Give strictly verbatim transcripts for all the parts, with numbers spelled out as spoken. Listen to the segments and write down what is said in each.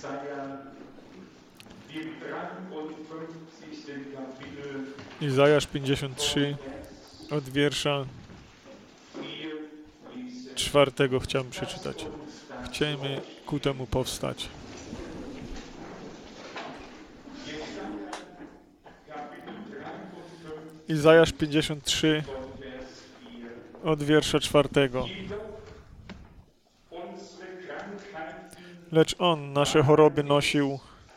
Izajasz pięćdziesiąt trzy, od wiersza czwartego chciałem przeczytać. Chcielibyśmy ku temu powstać. Izajasz pięćdziesiąt trzy, od wiersza czwartego. Lecz On nasze choroby nosił,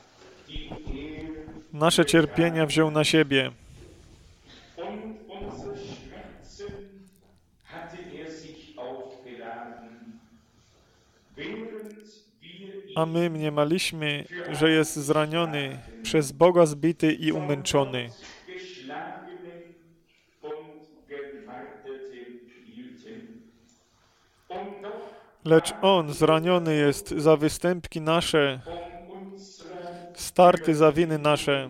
nasze cierpienia wziął na siebie. A my mniemaliśmy, że jest zraniony, przez Boga zbity i umęczony. Lecz On zraniony jest za występki nasze, starty za winy nasze.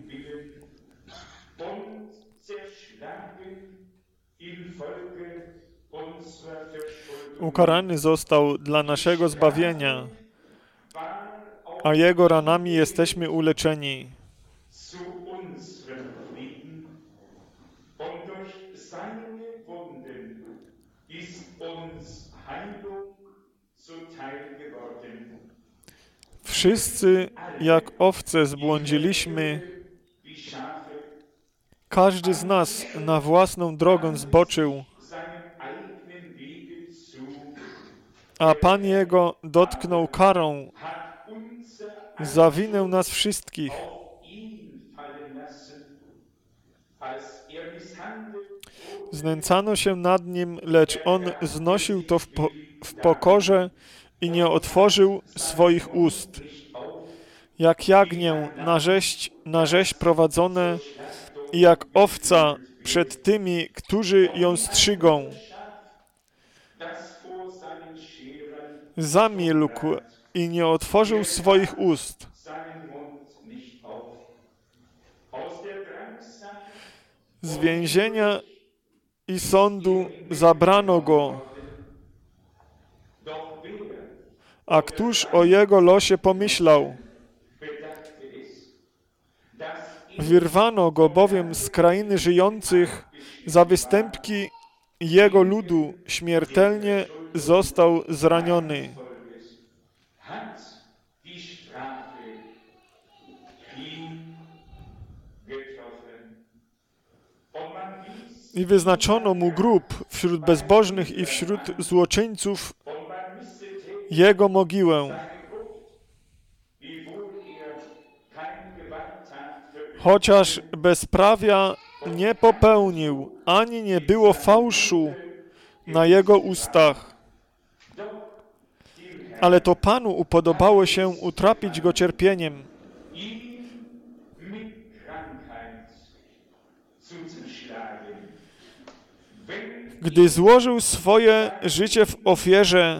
Ukarany został dla naszego zbawienia, a Jego ranami jesteśmy uleczeni. Wszyscy jak owce zbłądziliśmy, każdy z nas na własną drogę zboczył, a Pan Jego dotknął karą za winę nas wszystkich. Znęcano się nad Nim, lecz On znosił to w, po, w pokorze i nie otworzył swoich ust. Jak jagnię na rzeź, na rzeź prowadzone i jak owca przed tymi, którzy ją strzygą. Zamilkł i nie otworzył swoich ust. Z więzienia i sądu zabrano go. A któż o jego losie pomyślał? Wyrwano go bowiem z krainy żyjących, za występki jego ludu śmiertelnie został zraniony. I wyznaczono mu grób wśród bezbożnych i wśród złoczyńców, jego mogiłę. Chociaż bezprawia nie popełnił, ani nie było fałszu na jego ustach. Ale to Panu upodobało się utrapić go cierpieniem. Gdy złożył swoje życie w ofierze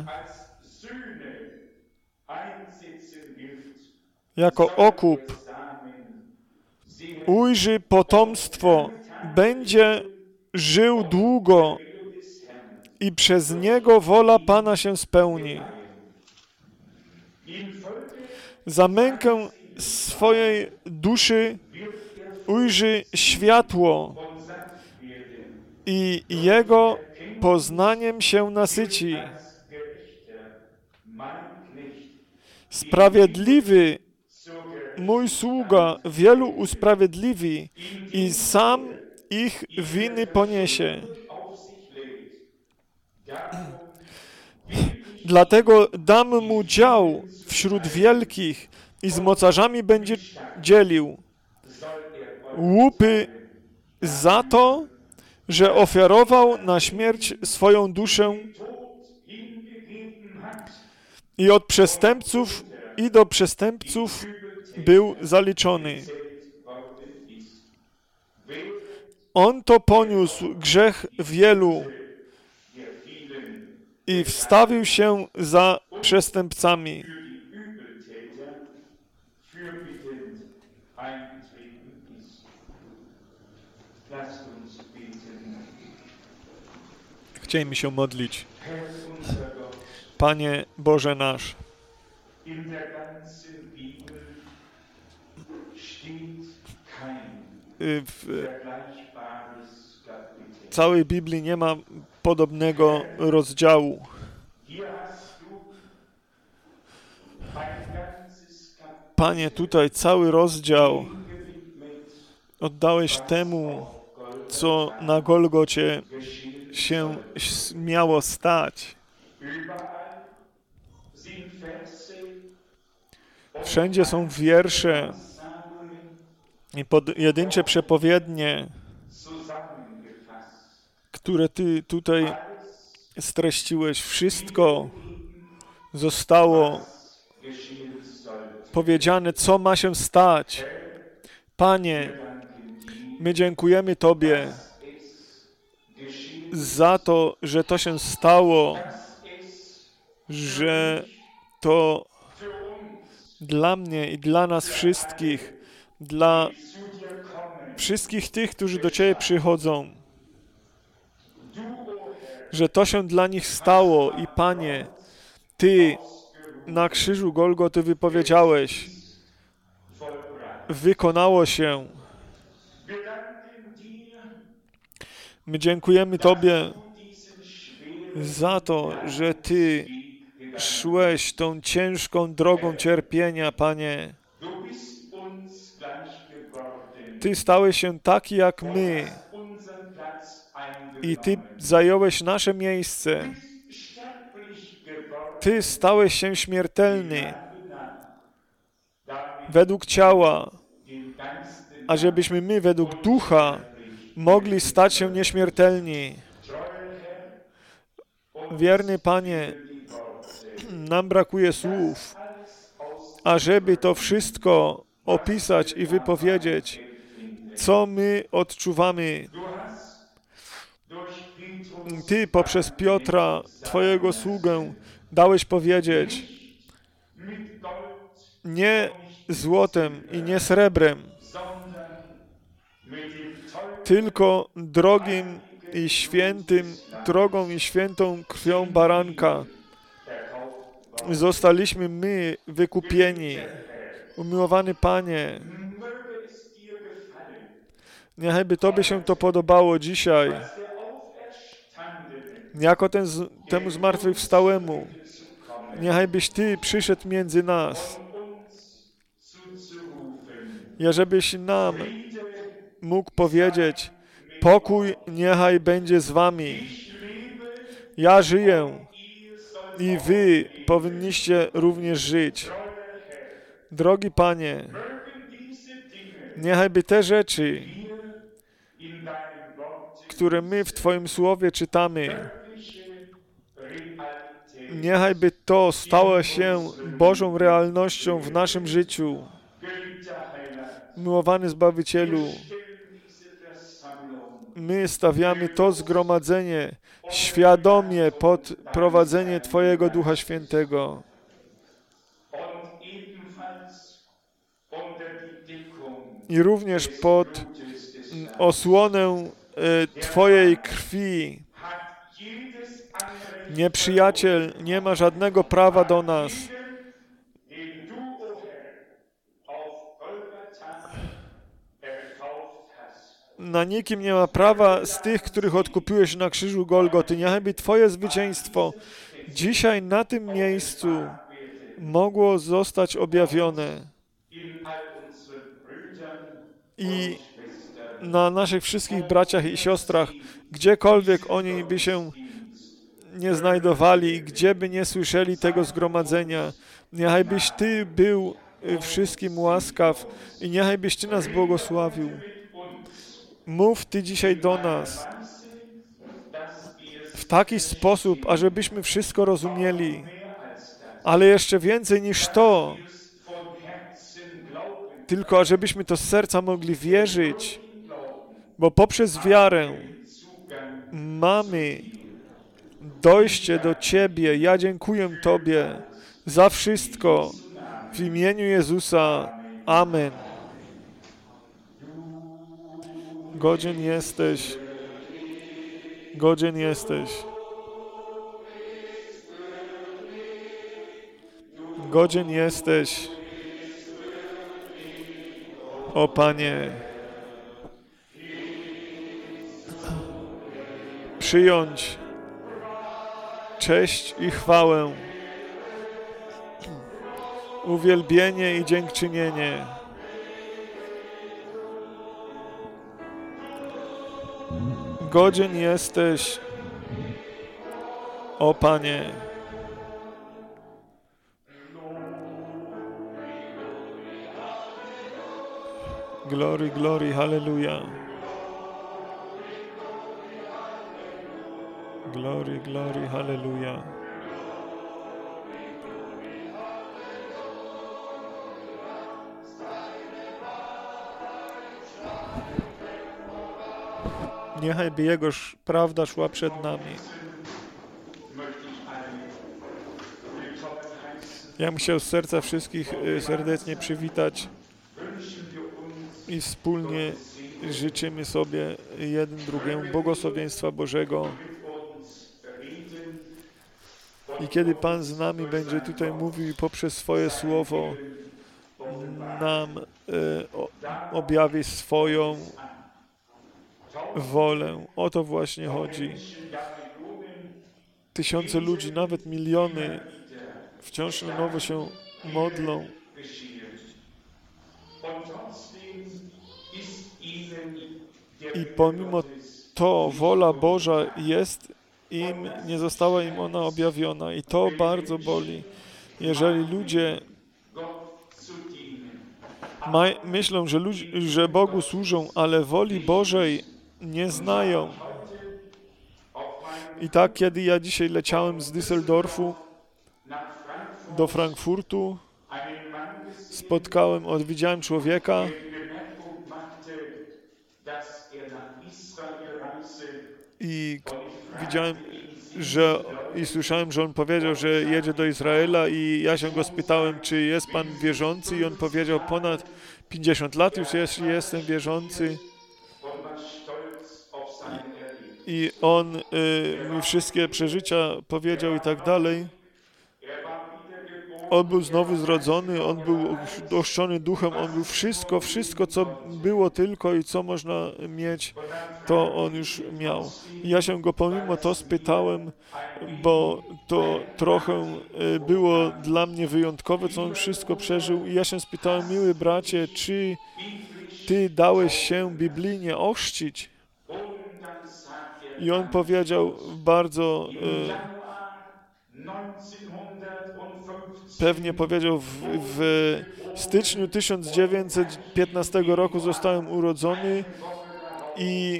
jako okup, ujrzy potomstwo, będzie żył długo i przez niego wola Pana się spełni. Za mękę swojej duszy ujrzy światło i jego poznaniem się nasyci. Sprawiedliwy mój sługa wielu usprawiedliwi i sam ich winy poniesie. Dlatego dam mu dział wśród wielkich i z mocarzami będzie dzielił łupy za to, że ofiarował na śmierć swoją duszę i od przestępców i do przestępców był zaliczony. On to poniósł grzech wielu i wstawił się za przestępcami. Chcielibyśmy się modlić. Panie Boże nasz, In der ganzen Bibel steht kein Y, W vergleichbares Kapitel. całej Biblii nie ma podobnego rozdziału. Hier hast du ein ganzes Kapitel Panie, tutaj cały rozdział hingewidmet, oddałeś was temu, auf co Golgatha na Golgocie geschehen się soll. s- miało stać. Überall sind Verse und Wszędzie są wiersze Ansagen i pojedyncze przepowiednie, zusammengefasst. które Ty tutaj Alles streściłeś. Wszystko wiedergegeben, zostało was geschehen sollte. powiedziane, co ma się stać. Herr, Panie, wir danken dir, my dziękujemy Tobie dass es geschehen, za to, że to się stało, dass es że to für uns, dla mnie i dla nas wszystkich, dla die zu dir kommen, wszystkich tych, którzy do Ciebie przychodzą, du, o Herr, że to się dla nich stało i Panie, Ty na krzyżu Golgoty wypowiedziałeś, vollbracht. wykonało się. Wir danken dir, My dziękujemy Tobie du diesen schweren za to, że Ty Weg gegangen szłeś tą ciężką drogą cierpienia, Panie. Du bist uns gleich geworden. Ty stałeś się taki jak my Hast unseren Platz i Ty eingenommen. zająłeś nasze miejsce. Bist sterblich geworden. Ty stałeś się śmiertelny Nach, damit według ciała, den ganzen ażebyśmy my według ducha mogli stać się nieśmiertelni. treue Herr, und Wierny Panie, die Worte. nam brakuje słów, Alles aus ażeby to wszystko opisać i wypowiedzieć, co my odczuwamy. Du hast durch Petrus Ty poprzez Piotra, Twojego sługę, dałeś powiedzieć, mit Gold, nie złotem i nie srebrem, sondern mit dem teuren tylko drogim i świętym, drogą i świętą krwią baranka erkauft zostaliśmy my wykupieni. Umiłowany Panie, möge es dir gefallen, niechby Tobie się to podobało dzisiaj, dass der Auferstandene jako ten z, temu zmartwychwstałemu. zu kommen Niechbyś Ty przyszedł między nas, und uns zuzurufen. i żebyś nam Friede, mógł powiedzieć, pokój niechaj będzie z Wami. ich lebe, Ja żyję ihr sollt i Wy powinniście również żyć. treue Herr. Drogi Panie, Mögen diese Dinge, niechby te rzeczy, wir in deinem Wort które my w Twoim Słowie czytamy, wirkliche Realität, niechby to stało się Bożą realnością w naszym życiu. geliebter Heiland, Miłowany Zbawicielu, stellen diese Versammlung my stawiamy to zgromadzenie świadomie pod prowadzenie Twojego Ducha Świętego und ebenfalls unter die Deckung i również pod Blutes des Lammes. osłonę e, Twojej krwi. Hat jedes Anrecht, Nieprzyjaciel nie ma żadnego prawa do nas. den du, o Herr, auf Golgatha erkauft hast. Na nikim nie ma prawa z tych, których odkupiłeś na krzyżu Golgoty. Niechby Twoje zwycięstwo dzisiaj na tym miejscu mogło zostać objawione In all unseren Brüdern i und Schwestern, na naszych wszystkich braciach i siostrach, gdziekolwiek oni by się nie znajdowali i gdzie by nie słyszeli tego zgromadzenia. Niechbyś Ty był y, wszystkim łaskaw i niechbyś Ty nas błogosławił. mit uns, Mów Ty dzisiaj do nas Weise, dass wir es w taki sposób, ażebyśmy wszystko rozumieli, mehr als das, ale jeszcze więcej niż to, wir es von Herzen glauben, tylko ażebyśmy to z serca mogli wierzyć, glauben, bo poprzez wiarę Zugang mamy dojście do Ciebie. Ja dziękuję Tobie za wszystko w imieniu Jezusa. Amen. Godzien jesteś, godzien jesteś. Godzien jesteś, o Panie, przyjąć cześć i chwałę, uwielbienie i dziękczynienie. Godzien jesteś, o Panie. Glory, glory, hallelujah. Glory, glory, hallelujah. Niechaj by Jego sz- prawda szła przed nami. Ja bym chciał z serca wszystkich y, serdecznie przywitać i wspólnie życzymy sobie jeden drugiemu błogosławieństwa Bożego. I kiedy Pan z nami będzie tutaj mówił i poprzez swoje słowo nam y, o, objawi swoją wolę. O to właśnie chodzi. Tysiące ludzi, nawet miliony wciąż na nowo się modlą. I pomimo to wola Boża jest im, nie została im ona objawiona. I to bardzo boli. Jeżeli ludzie ma, myślą, że, ludzi, że Bogu służą, ale woli Bożej nie znają. I tak, kiedy ja dzisiaj leciałem z Düsseldorfu do Frankfurtu, spotkałem, odwiedziłem człowieka, i k- widziałem, że i słyszałem, że on powiedział, że jedzie do Izraela i ja się go spytałem, czy jest pan wierzący i on powiedział, ponad pięćdziesiąt lat już jest, jestem wierzący. I on y, mi wszystkie przeżycia powiedział i tak dalej. On był znowu zrodzony, on był ochrzczony duchem, on był wszystko, wszystko, co było tylko i co można mieć, to on już miał. I ja się go pomimo to spytałem, bo to trochę y, było dla mnie wyjątkowe, co on wszystko przeżył. I ja się spytałem, miły bracie, czy ty dałeś się biblijnie ochrzcić? I on powiedział bardzo, y, pewnie powiedział, w, w styczniu tysiąc dziewięćset piętnastego roku zostałem urodzony i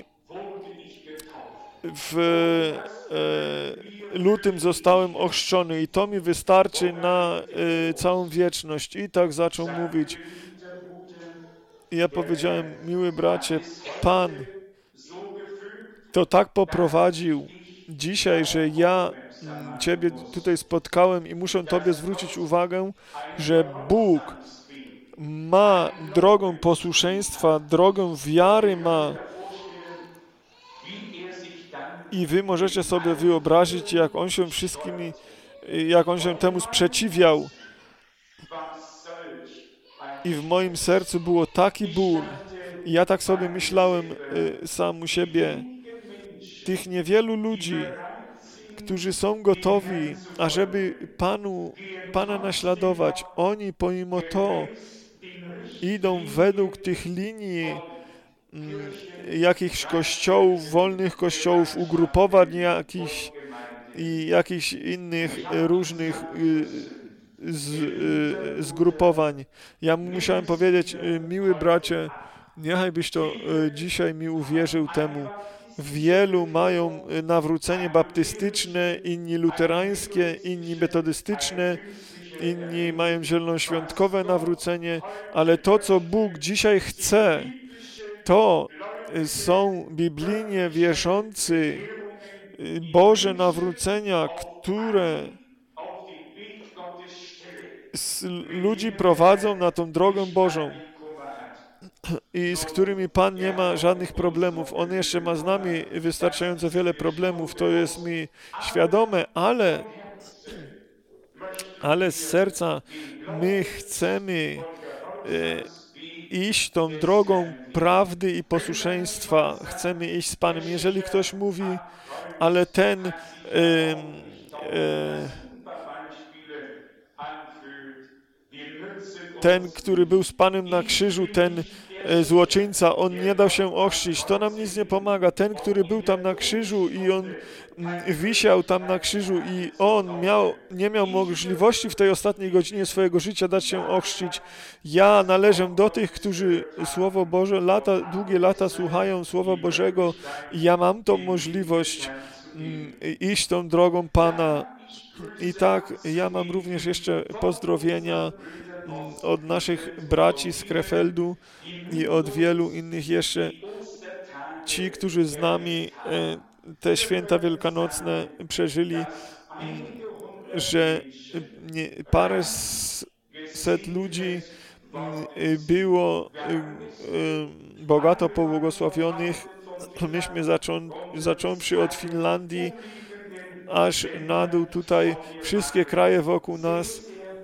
w e, lutym zostałem ochrzczony i to mi wystarczy na e, całą wieczność. I tak zaczął mówić. I ja powiedziałem, miły bracie, Pan to tak poprowadził dzisiaj, że ja mm, Ciebie tutaj spotkałem i muszę Tobie zwrócić uwagę, że Bóg ma drogę posłuszeństwa, drogę wiary ma. I wy możecie sobie wyobrazić, jak on się wszystkimi, jak on się temu sprzeciwiał. I w moim sercu było taki ból. I ja tak sobie myślałem y, sam u siebie, tych niewielu ludzi, którzy są gotowi, ażeby Panu, Pana naśladować, oni pomimo to idą według tych linii mm, jakichś kościołów, wolnych kościołów, ugrupowań jakichś i jakichś innych różnych y, z, y, zgrupowań. Ja musiałem powiedzieć, y, miły bracie, niechaj byś to y, dzisiaj mi uwierzył temu. Wielu mają nawrócenie baptystyczne, inni luterańskie, inni metodystyczne, inni mają zielonoświątkowe nawrócenie, ale to, co Bóg dzisiaj chce, to są biblijnie wierzący Boże nawrócenia, które ludzi prowadzą na tą drogę Bożą i z którymi Pan nie ma żadnych problemów. On jeszcze ma z nami wystarczająco wiele problemów, to jest mi świadome, ale ale z serca my chcemy e, iść tą drogą prawdy i posłuszeństwa. Chcemy iść z Panem. Jeżeli ktoś mówi, ale ten e, e, ten, który był z Panem na krzyżu, ten e, złoczyńca, on nie dał się ochrzcić, to nam nic nie pomaga. Ten, który był tam na krzyżu i on mm, wisiał tam na krzyżu i on miał, nie miał możliwości w tej ostatniej godzinie swojego życia dać się ochrzcić. Ja należę do tych, którzy Słowo Boże, lata, długie lata słuchają Słowa Bożego i ja mam tą możliwość mm, iść tą drogą Pana. I tak, ja mam również jeszcze pozdrowienia od naszych braci z Krefeldu i od wielu innych jeszcze. Ci, którzy z nami e, te święta wielkanocne przeżyli, że nie, parę set ludzi było bogato pobłogosławionych. Myśmy zaczą, zacząwszy od Finlandii, aż na dół tutaj, wszystkie kraje wokół nas.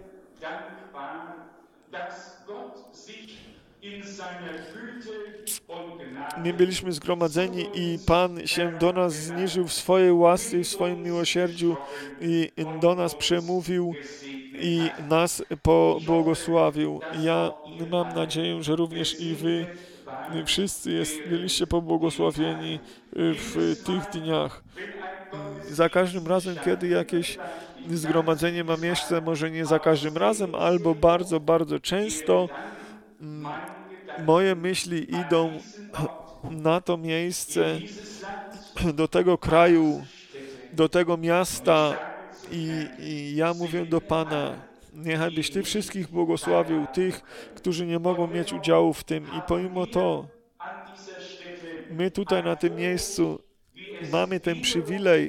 My byliśmy zgromadzeni i Pan się do nas zniżył w swojej łasce i w swoim miłosierdziu i do nas przemówił i nas pobłogosławił. Ja mam nadzieję, że również i wy wszyscy jest, byliście pobłogosławieni w tych dniach. Za każdym razem, kiedy jakieś zgromadzenie ma miejsce, może nie za każdym razem, albo bardzo, bardzo często, moje myśli idą na to miejsce, do tego kraju, do tego miasta i, i ja mówię do Pana, niechaj byś Ty wszystkich błogosławił, tych, którzy nie mogą mieć udziału w tym i pomimo to my tutaj na tym miejscu mamy ten przywilej,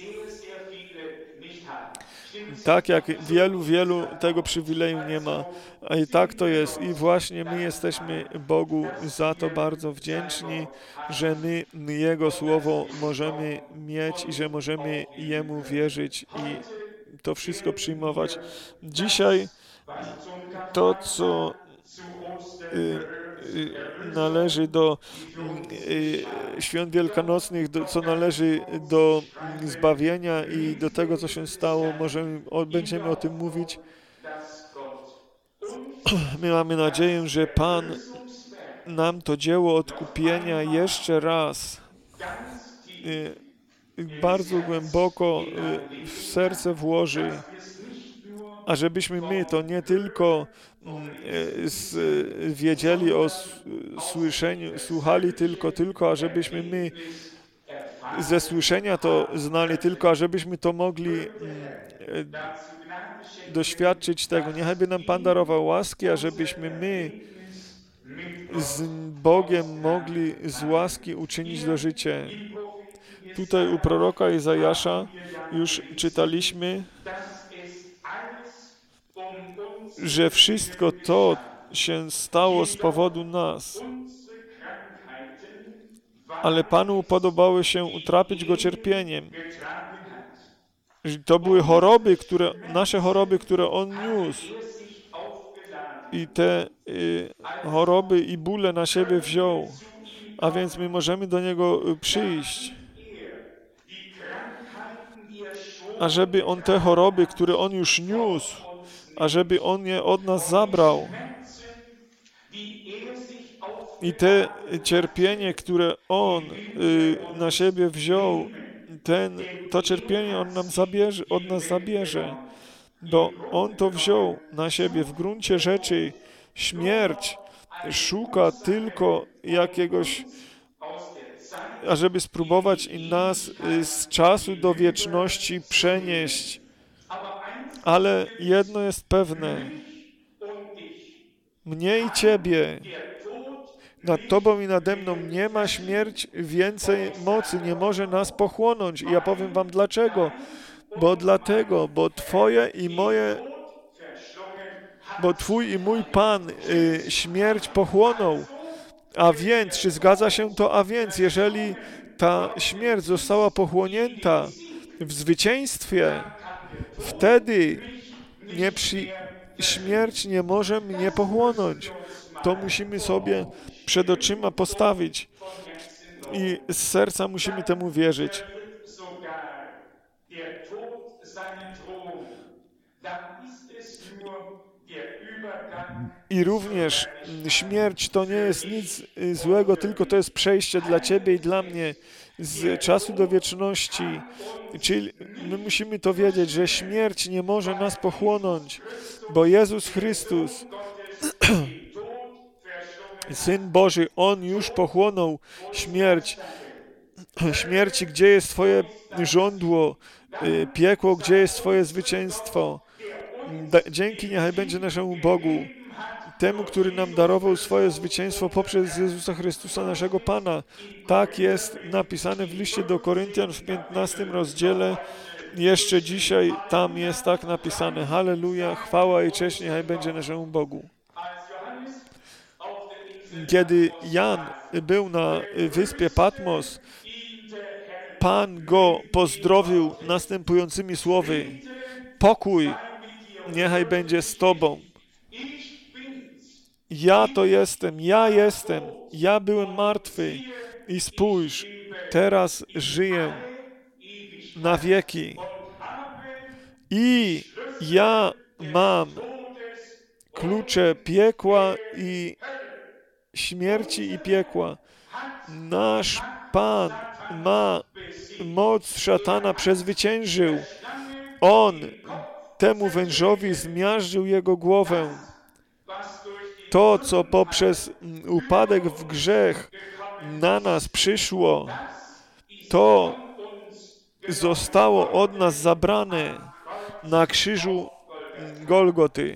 tak jak wielu, wielu tego przywileju nie ma. A i tak to jest. I właśnie my jesteśmy Bogu za to bardzo wdzięczni, że my Jego Słowo możemy mieć i że możemy Jemu wierzyć i to wszystko przyjmować. Dzisiaj to, co y, y, należy do y, świąt wielkanocnych, do, co należy do zbawienia i do tego, co się stało, możemy, o, będziemy o tym mówić. My mamy nadzieję, że Pan nam to dzieło odkupienia jeszcze raz y, bardzo głęboko y, w serce włoży, a żebyśmy my to nie tylko y, z, wiedzieli o s, słyszeniu, słuchali tylko, tylko, a żebyśmy my ze słyszenia to znali tylko, a żebyśmy to mogli y, doświadczyć tego. Niechaj nam Pan darował łaski, a żebyśmy my z Bogiem mogli z łaski uczynić do życia. Tutaj u proroka Izajasza już czytaliśmy, że wszystko to się stało z powodu nas, ale Panu podobało się utrapić Go cierpieniem. To były choroby, które, nasze choroby, które On niósł. I te y, choroby i bóle na siebie wziął. A więc my możemy do Niego przyjść. Ażeby On te choroby, które On już niósł, ażeby On je od nas zabrał. I te cierpienie, które On y, na siebie wziął, ten, to cierpienie On nam zabierze, od nas zabierze. Bo On to wziął na siebie. W gruncie rzeczy śmierć szuka tylko jakiegoś, ażeby spróbować i nas z czasu do wieczności przenieść. Ale jedno jest pewne. Mnie i Ciebie, nad Tobą i nade mną nie ma śmierć więcej mocy, nie może nas pochłonąć. I ja powiem Wam dlaczego. Bo dlatego, bo Twoje i moje, bo Twój i mój Pan y, śmierć pochłonął. A więc, czy zgadza się to? A więc, jeżeli ta śmierć została pochłonięta w zwycięstwie, wtedy nie przy... śmierć nie może mnie pochłonąć. To musimy sobie przed oczyma postawić i z serca musimy temu wierzyć. I również śmierć to nie jest nic złego, tylko to jest przejście dla ciebie i dla mnie z czasu do wieczności. Czyli my musimy to wiedzieć, że śmierć nie może nas pochłonąć, bo Jezus Chrystus, Syn Boży, On już pochłonął śmierć. Śmierci, gdzie jest Twoje żądło, piekło, gdzie jest Twoje zwycięstwo. Dzięki niechaj będzie naszemu Bogu, temu, który nam darował swoje zwycięstwo poprzez Jezusa Chrystusa, naszego Pana. Tak jest napisane w liście do Koryntian w piętnastym rozdziale. Jeszcze dzisiaj tam jest tak napisane. Halleluja, chwała i cześć niechaj będzie naszemu Bogu. Kiedy Jan był na wyspie Patmos, Pan go pozdrowił następującymi słowy: pokój niechaj będzie z tobą. Ja to jestem, ja jestem, ja byłem martwy i spójrz, teraz żyję na wieki. I ja mam klucze piekła i śmierci i piekła. Nasz Pan ma moc szatana, przezwyciężył. On temu wężowi zmiażdżył jego głowę. To, co poprzez upadek w grzech na nas przyszło, to zostało od nas zabrane na krzyżu Golgoty.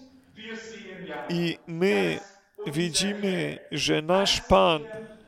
I my widzimy, że nasz Pan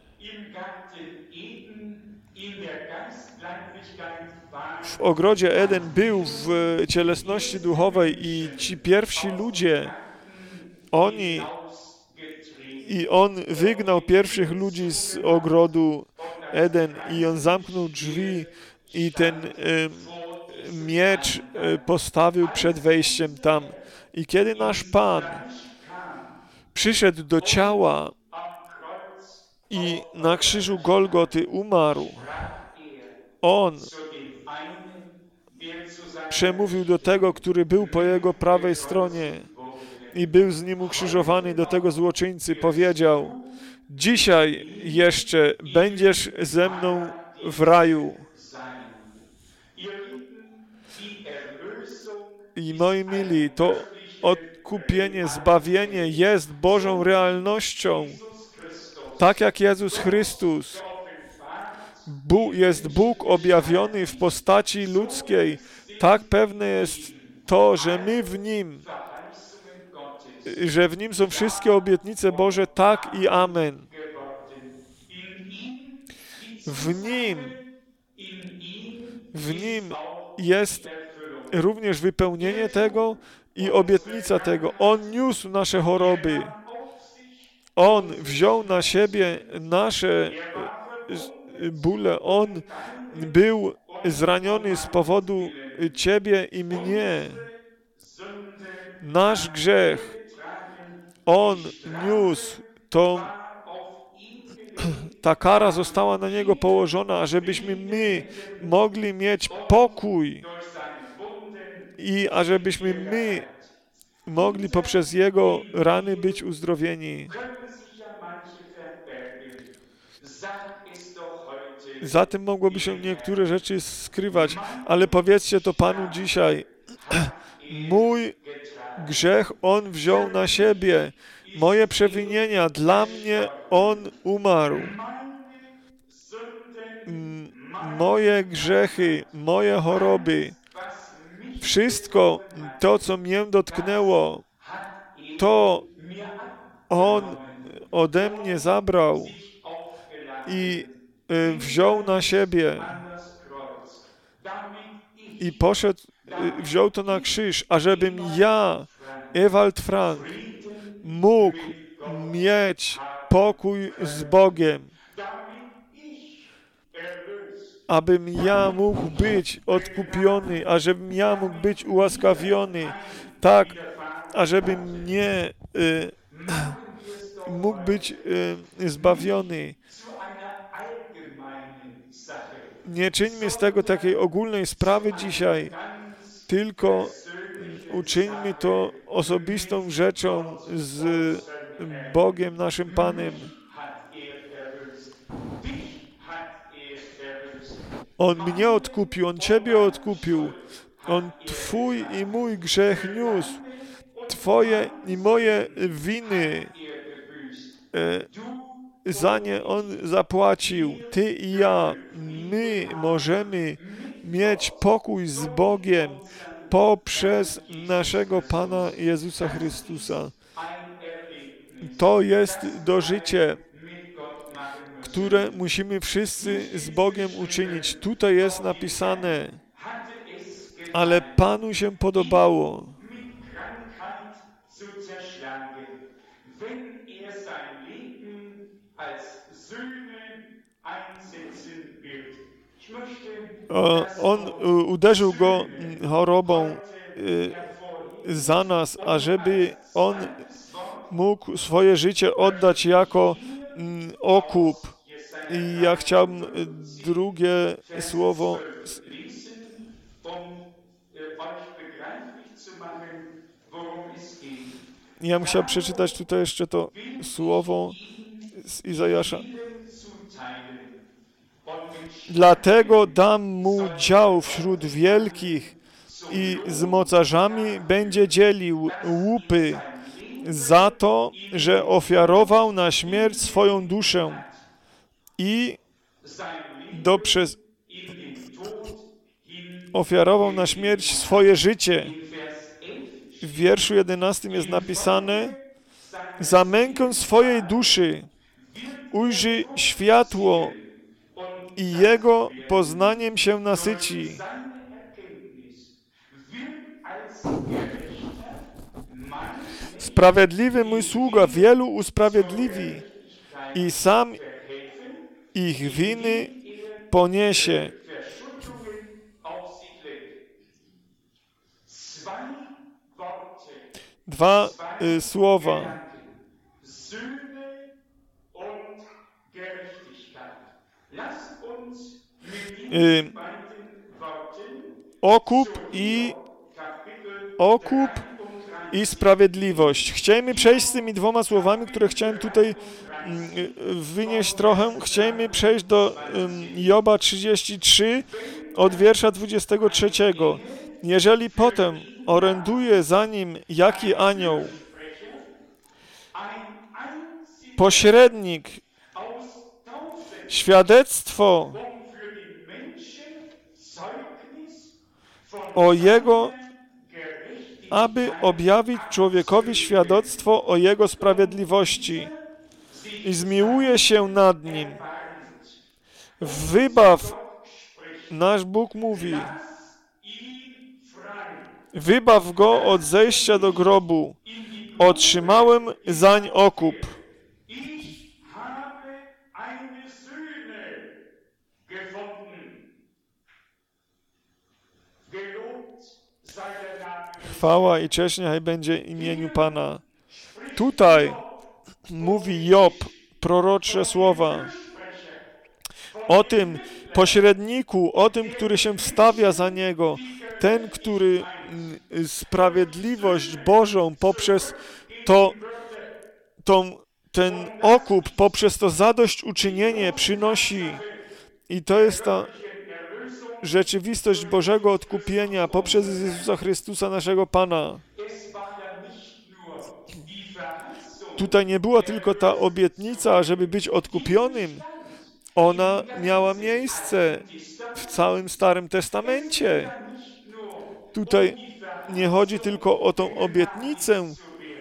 w ogrodzie Eden był w cielesności duchowej i ci pierwsi ludzie, oni i on wygnał pierwszych ludzi z ogrodu Eden i on zamknął drzwi i ten y, miecz y, postawił przed wejściem tam. I kiedy nasz Pan przyszedł do ciała i na krzyżu Golgoty umarł, on przemówił do tego, który był po jego prawej stronie i był z nim ukrzyżowany, do tego złoczyńcy powiedział: dzisiaj jeszcze będziesz ze mną w raju. I moi mili, to odkupienie, zbawienie jest Bożą realnością. Tak jak Jezus Chrystus Bu- jest Bóg objawiony w postaci ludzkiej, tak pewne jest to, że my w Nim, że w Nim są wszystkie obietnice Boże, tak i amen. W Nim, w Nim jest również wypełnienie tego i obietnica tego. On niósł nasze choroby. On wziął na siebie nasze bóle. On był zraniony z powodu Ciebie i mnie. Nasz grzech On niósł. Tą, ta kara została na Niego położona, ażebyśmy my mogli mieć pokój i ażebyśmy my mogli poprzez Jego rany być uzdrowieni. Za tym mogłoby się niektóre rzeczy skrywać, ale powiedzcie to Panu dzisiaj. Mój grzech On wziął na siebie. Moje przewinienia, dla mnie On umarł. M- moje grzechy, moje choroby, wszystko to, co mnie dotknęło, to On ode mnie zabrał i y, wziął na siebie i poszedł, y, wziął to na krzyż, ażebym ja, Ewald Frank, mógł mieć pokój z Bogiem, abym ja mógł być odkupiony, ażebym ja mógł być ułaskawiony, tak, widerfahren ażebym konnte. nie y, Machen wir es doch mógł heute być y, zbawiony. zu einer allgemeinen Sache, Nie czyńmy z tego takiej ogólnej sprawy dzisiaj, ganz tylko mm, persönlichen uczyńmy Sache to osobistą mit rzeczą Gott, z unserem Herrn. Bogiem naszym Panem. Mich hat er erlöst. Dich hat er erlöst. On mnie odkupił, On Ciebie odkupił. On Twój i mój grzech niósł. Twoje i moje winy e, za nie On zapłacił. Ty i ja, my możemy mieć pokój z Bogiem poprzez naszego Pana Jezusa Chrystusa. To jest dożycie, które musimy wszyscy z Bogiem uczynić. Tutaj jest napisane, ale Panu się podobało, On uderzył go chorobą za nas, ażeby On mógł swoje życie oddać jako okup. I ja chciałbym drugie słowo ja bym chciał przeczytać tutaj jeszcze to słowo z Izajasza. Dlatego dam mu dział wśród wielkich i z mocarzami będzie dzielił łupy za to, że ofiarował na śmierć swoją duszę i do przez ofiarował na śmierć swoje życie. W wierszu jedenastym jest napisane: za mękę swojej duszy ujrzy światło i jego poznaniem się nasyci. Sprawiedliwy mój sługa wielu usprawiedliwi i sam ich winy poniesie. Dwa y, słowa. Y, okup i okup i sprawiedliwość. Chcielibyśmy przejść z tymi dwoma słowami, które chciałem tutaj wynieść trochę. Chcielibyśmy przejść do Joba trzydzieści trzy od wiersza dwudziestego trzeciego. Jeżeli potem oręduje za nim jaki anioł, pośrednik, świadectwo o jego, aby objawić człowiekowi świadectwo o jego sprawiedliwości i zmiłuje się nad nim. Wybaw, nasz Bóg mówi, wybaw go od zejścia do grobu, otrzymałem zań okup. Chwała i cześć niechaj będzie imieniu Pana. Tutaj mówi Job prorocze słowa o tym pośredniku, o tym, który się wstawia za niego, ten, który sprawiedliwość Bożą poprzez to, tą, ten okup, poprzez to zadośćuczynienie przynosi. I to jest ta rzeczywistość Bożego odkupienia poprzez Jezusa Chrystusa, naszego Pana. Tutaj nie była tylko ta obietnica, żeby być odkupionym. Ona miała miejsce w całym Starym Testamencie. Tutaj nie chodzi tylko o tą obietnicę,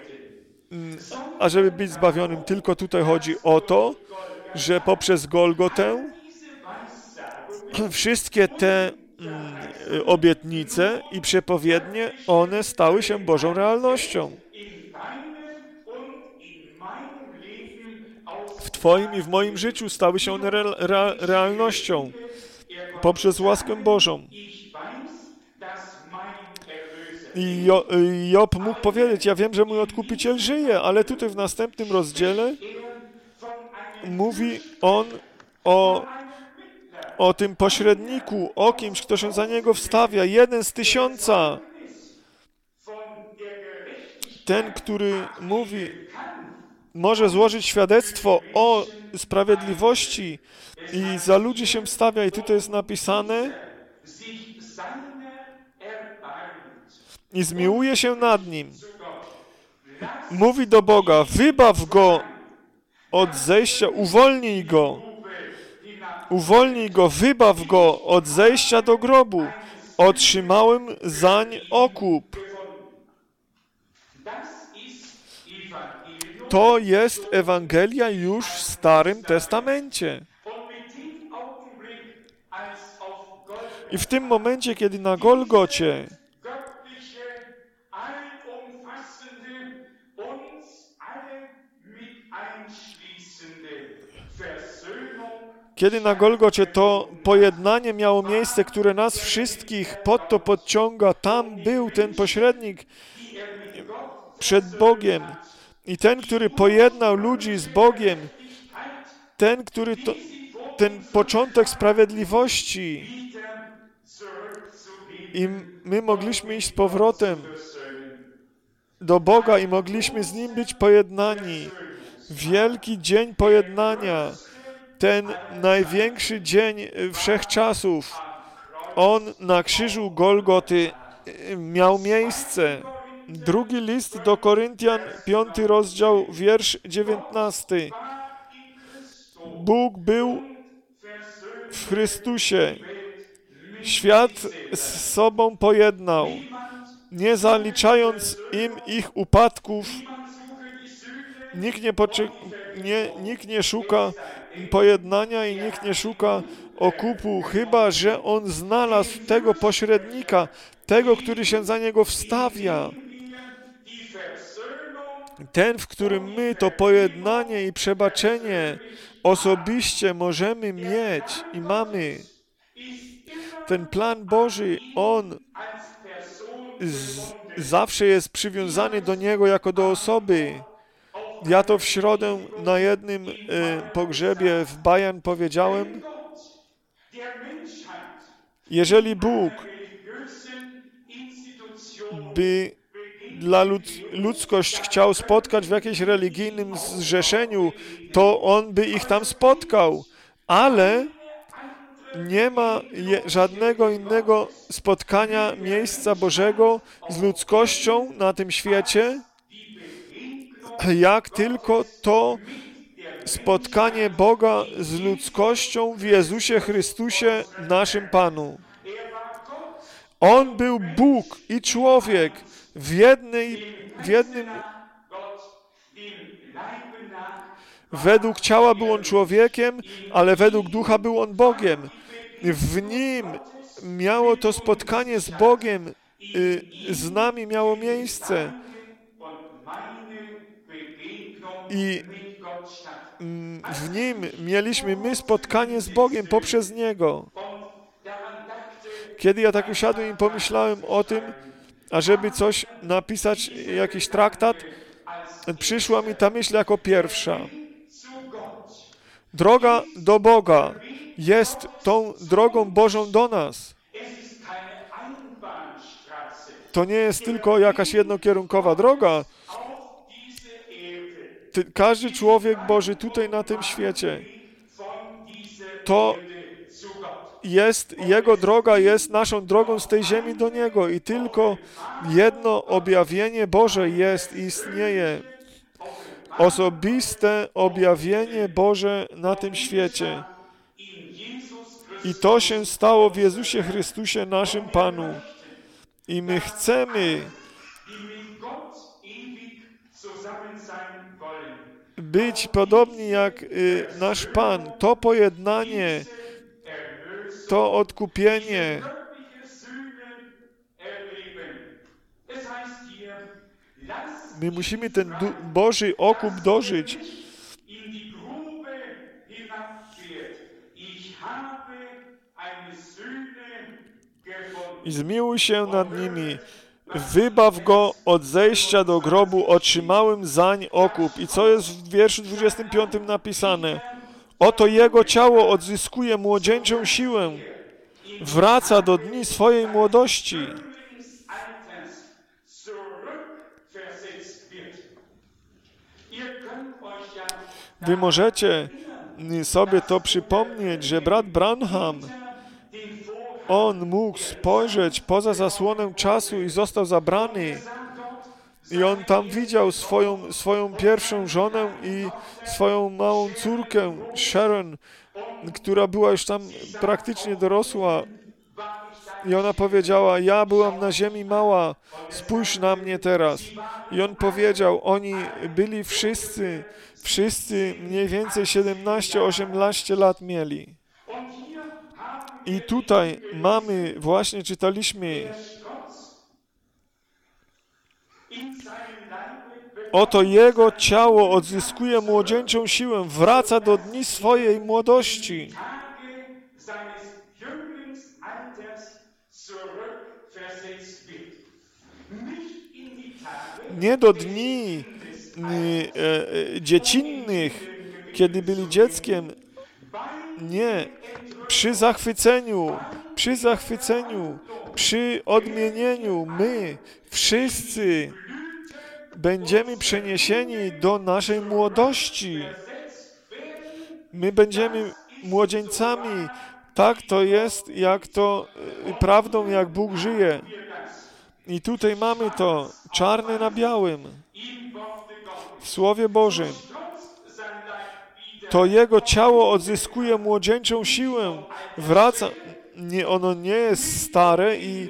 ażeby być zbawionym, tylko tutaj chodzi o to, że poprzez Golgotę wszystkie te mm, obietnice i przepowiednie, one stały się Bożą realnością. W Twoim i w moim życiu stały się one re, re, realnością poprzez łaskę Bożą. I Jo- i Job mógł powiedzieć, ja wiem, że mój Odkupiciel żyje, ale tutaj w następnym rozdziale mówi on o, o tym pośredniku, o kimś, kto się za niego wstawia, jeden z tysiąca. Ten, który mówi, może złożyć świadectwo o sprawiedliwości i za ludzi się wstawia. I tutaj jest napisane i zmiłuje się nad nim. Mówi do Boga, wybaw go od zejścia, uwolnij go. Uwolnij go, wybaw go od zejścia do grobu. Otrzymałem zań okup. To jest Ewangelia już w Starym Testamencie. I w tym momencie, kiedy na Golgocie Kiedy na Golgocie to pojednanie miało miejsce, które nas wszystkich pod to podciąga, tam był ten pośrednik przed Bogiem. I ten, który pojednał ludzi z Bogiem, ten, który to, ten początek sprawiedliwości. I my mogliśmy iść z powrotem do Boga i mogliśmy z Nim być pojednani. Wielki dzień pojednania. Ten największy dzień wszechczasów. On na krzyżu Golgoty miał miejsce. Drugi list do Koryntian, piąty rozdział, wiersz dziewiętnasty. Bóg był w Chrystusie. Świat z sobą pojednał, nie zaliczając im ich upadków. Nikt nie, poczy- nie, nikt nie szuka pojednania i nikt nie szuka okupu, chyba że on znalazł tego pośrednika, tego, który się za niego wstawia. Ten, w którym my to pojednanie i przebaczenie osobiście możemy mieć i mamy. Ten plan Boży, on z- zawsze jest przywiązany do Niego jako do osoby. Ja to w środę na jednym y, pogrzebie w Bayern powiedziałem, jeżeli Bóg by dla lud ludzkość chciał spotkać w jakimś religijnym zrzeszeniu, to On by ich tam spotkał, ale nie ma je, żadnego innego spotkania miejsca Bożego z ludzkością na tym świecie, jak tylko to spotkanie Boga z ludzkością w Jezusie Chrystusie, naszym Panu. On był Bóg i człowiek w, jednej, w jednym... Według ciała był On człowiekiem, ale według ducha był On Bogiem. W Nim miało to spotkanie z Bogiem, y, z nami miało miejsce. I w Nim mieliśmy my spotkanie z Bogiem poprzez Niego. Kiedy ja tak usiadłem i pomyślałem o tym, ażeby coś napisać, jakiś traktat, przyszła mi ta myśl jako pierwsza. Droga do Boga jest tą drogą Bożą do nas. To nie jest tylko jakaś jednokierunkowa droga. Ty, każdy człowiek Boży tutaj na tym świecie, to jest, jego droga jest naszą drogą z tej ziemi do Niego i tylko jedno objawienie Boże jest i istnieje. Osobiste objawienie Boże na tym świecie. I to się stało w Jezusie Chrystusie, naszym Panu. I my chcemy być podobni jak y, nasz Pan. To pojednanie, to odkupienie. My musimy ten Boży okup dożyć. I zmiłuj się nad nimi. wybaw go od zejścia do grobu, otrzymałem zań okup. I co jest w wierszu dwudziestym piątym napisane? Oto jego ciało odzyskuje młodzieńczą siłę, wraca do dni swojej młodości. Jünglingsalters zurückversetzt wird. Ihr könnt euch ja Wy możecie sobie to przypomnieć, że brat Branham, den Vorhang on mógł spojrzeć poza zasłonę czasu i został zabrany. sah dort I on tam widział swoją, swoją pierwszą żonę i swoją małą córkę, Sharon, która była już tam praktycznie dorosła. war ich da I ona powiedziała, ja byłam na ziemi mała, spójrz na mnie teraz. I on powiedział, oni byli wszyscy, wszyscy mniej więcej siedemnaście osiemnaście lat mieli. und hier haben I tutaj mamy, właśnie czytaliśmy, der Stolz in seinem Leibe oto jego ciało odzyskuje młodzieńczą siłę, wraca do dni swojej młodości. Tage seines Jünglingsalters zurückversetzt wird. Nicht in die Tage Nie do dni y, e, e, dziecinnych, kiedy byli dzieckiem. Nie. Przy zachwyceniu, przy zachwyceniu, przy odmienieniu my wszyscy będziemy przeniesieni do naszej młodości. My będziemy młodzieńcami. Tak to jest, jak to y, prawdą, jak Bóg żyje. I tutaj mamy to czarne na białym w Słowie Bożym. To jego ciało odzyskuje młodzieńczą siłę, wraca. Nie, ono nie jest stare i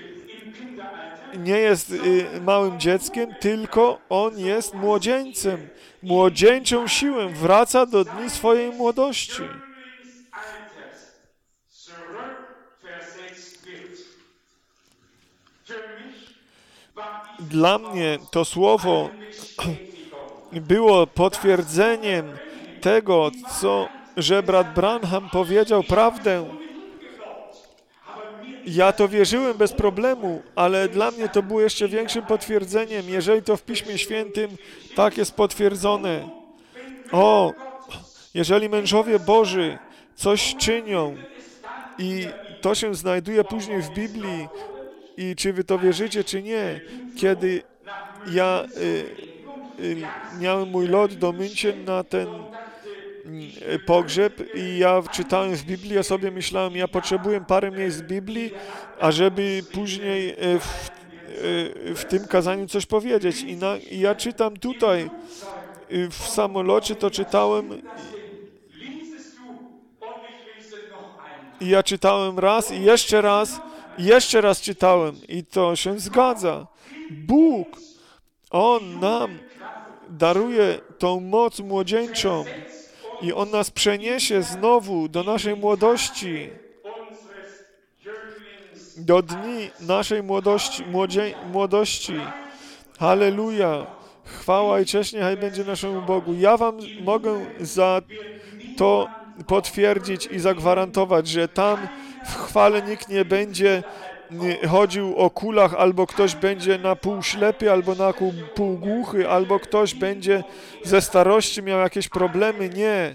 nie jest y, małym dzieckiem, tylko on jest młodzieńcem. Młodzieńczą siłę wraca do dni swojej młodości. Jünglingsalters zurückversetzt wird. Für mich war dies Dla mnie to słowo Bestätigung. było potwierdzeniem tego, co, że brat Branham powiedział prawdę. Ja to wierzyłem bez problemu, ale dla mnie to było jeszcze większym potwierdzeniem, jeżeli to w Piśmie Świętym tak jest potwierdzone. O, jeżeli mężowie Boży coś czynią i to się znajduje później w Biblii i czy wy to wierzycie, czy nie, kiedy ja y, y, miałem mój lot do München na ten y, pogrzeb i ja czytałem w Biblii, ja sobie myślałem, ja potrzebuję parę miejsc w Biblii, ażeby później y, w, y, w tym kazaniu coś powiedzieć. I, na, i ja czytam tutaj, y, w samolocie to czytałem Liesest du und ich lese noch einmal. i ja czytałem raz i jeszcze raz, i jeszcze raz czytałem i to się zgadza. Bóg, On nam daruje tą moc młodzieńczą i On nas przeniesie znowu do naszej młodości, Unseres Jünglings do dni naszej młodości, młodzie, młodości. Halleluja! Chwała i cześć niechaj będzie naszemu Bogu. Ja wam mogę za to potwierdzić i zagwarantować, że tam w chwale nikt nie będzie nie, chodził o kulach, albo ktoś będzie na pół ślepy, albo na pół, pół głuchy, albo ktoś będzie ze starości miał jakieś problemy. Nie.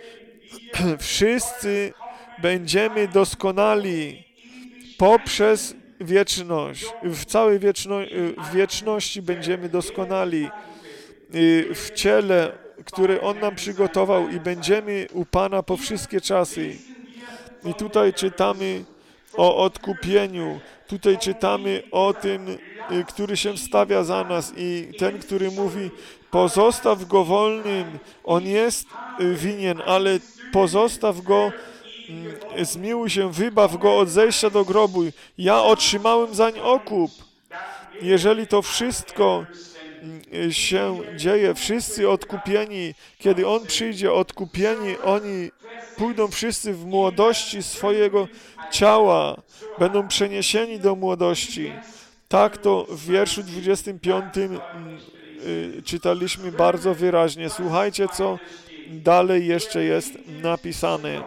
Wszyscy będziemy doskonali poprzez wieczność. W całej wieczno, w wieczności będziemy doskonali w ciele, które On nam przygotował i będziemy u Pana po wszystkie czasy. I tutaj czytamy o odkupieniu, tutaj czytamy o tym, który się wstawia za nas i ten, który mówi, pozostaw go wolnym, on jest winien, ale pozostaw go, zmiłuj się, wybaw go od zejścia do grobu. Ja otrzymałem zań okup. Jeżeli to wszystko się dzieje, wszyscy odkupieni, kiedy On przyjdzie, odkupieni, oni pójdą wszyscy w młodości swojego ciała, będą przeniesieni do młodości. Tak to w wierszu dwudziestym piątym czytaliśmy bardzo wyraźnie. Słuchajcie, co dalej jeszcze jest napisane.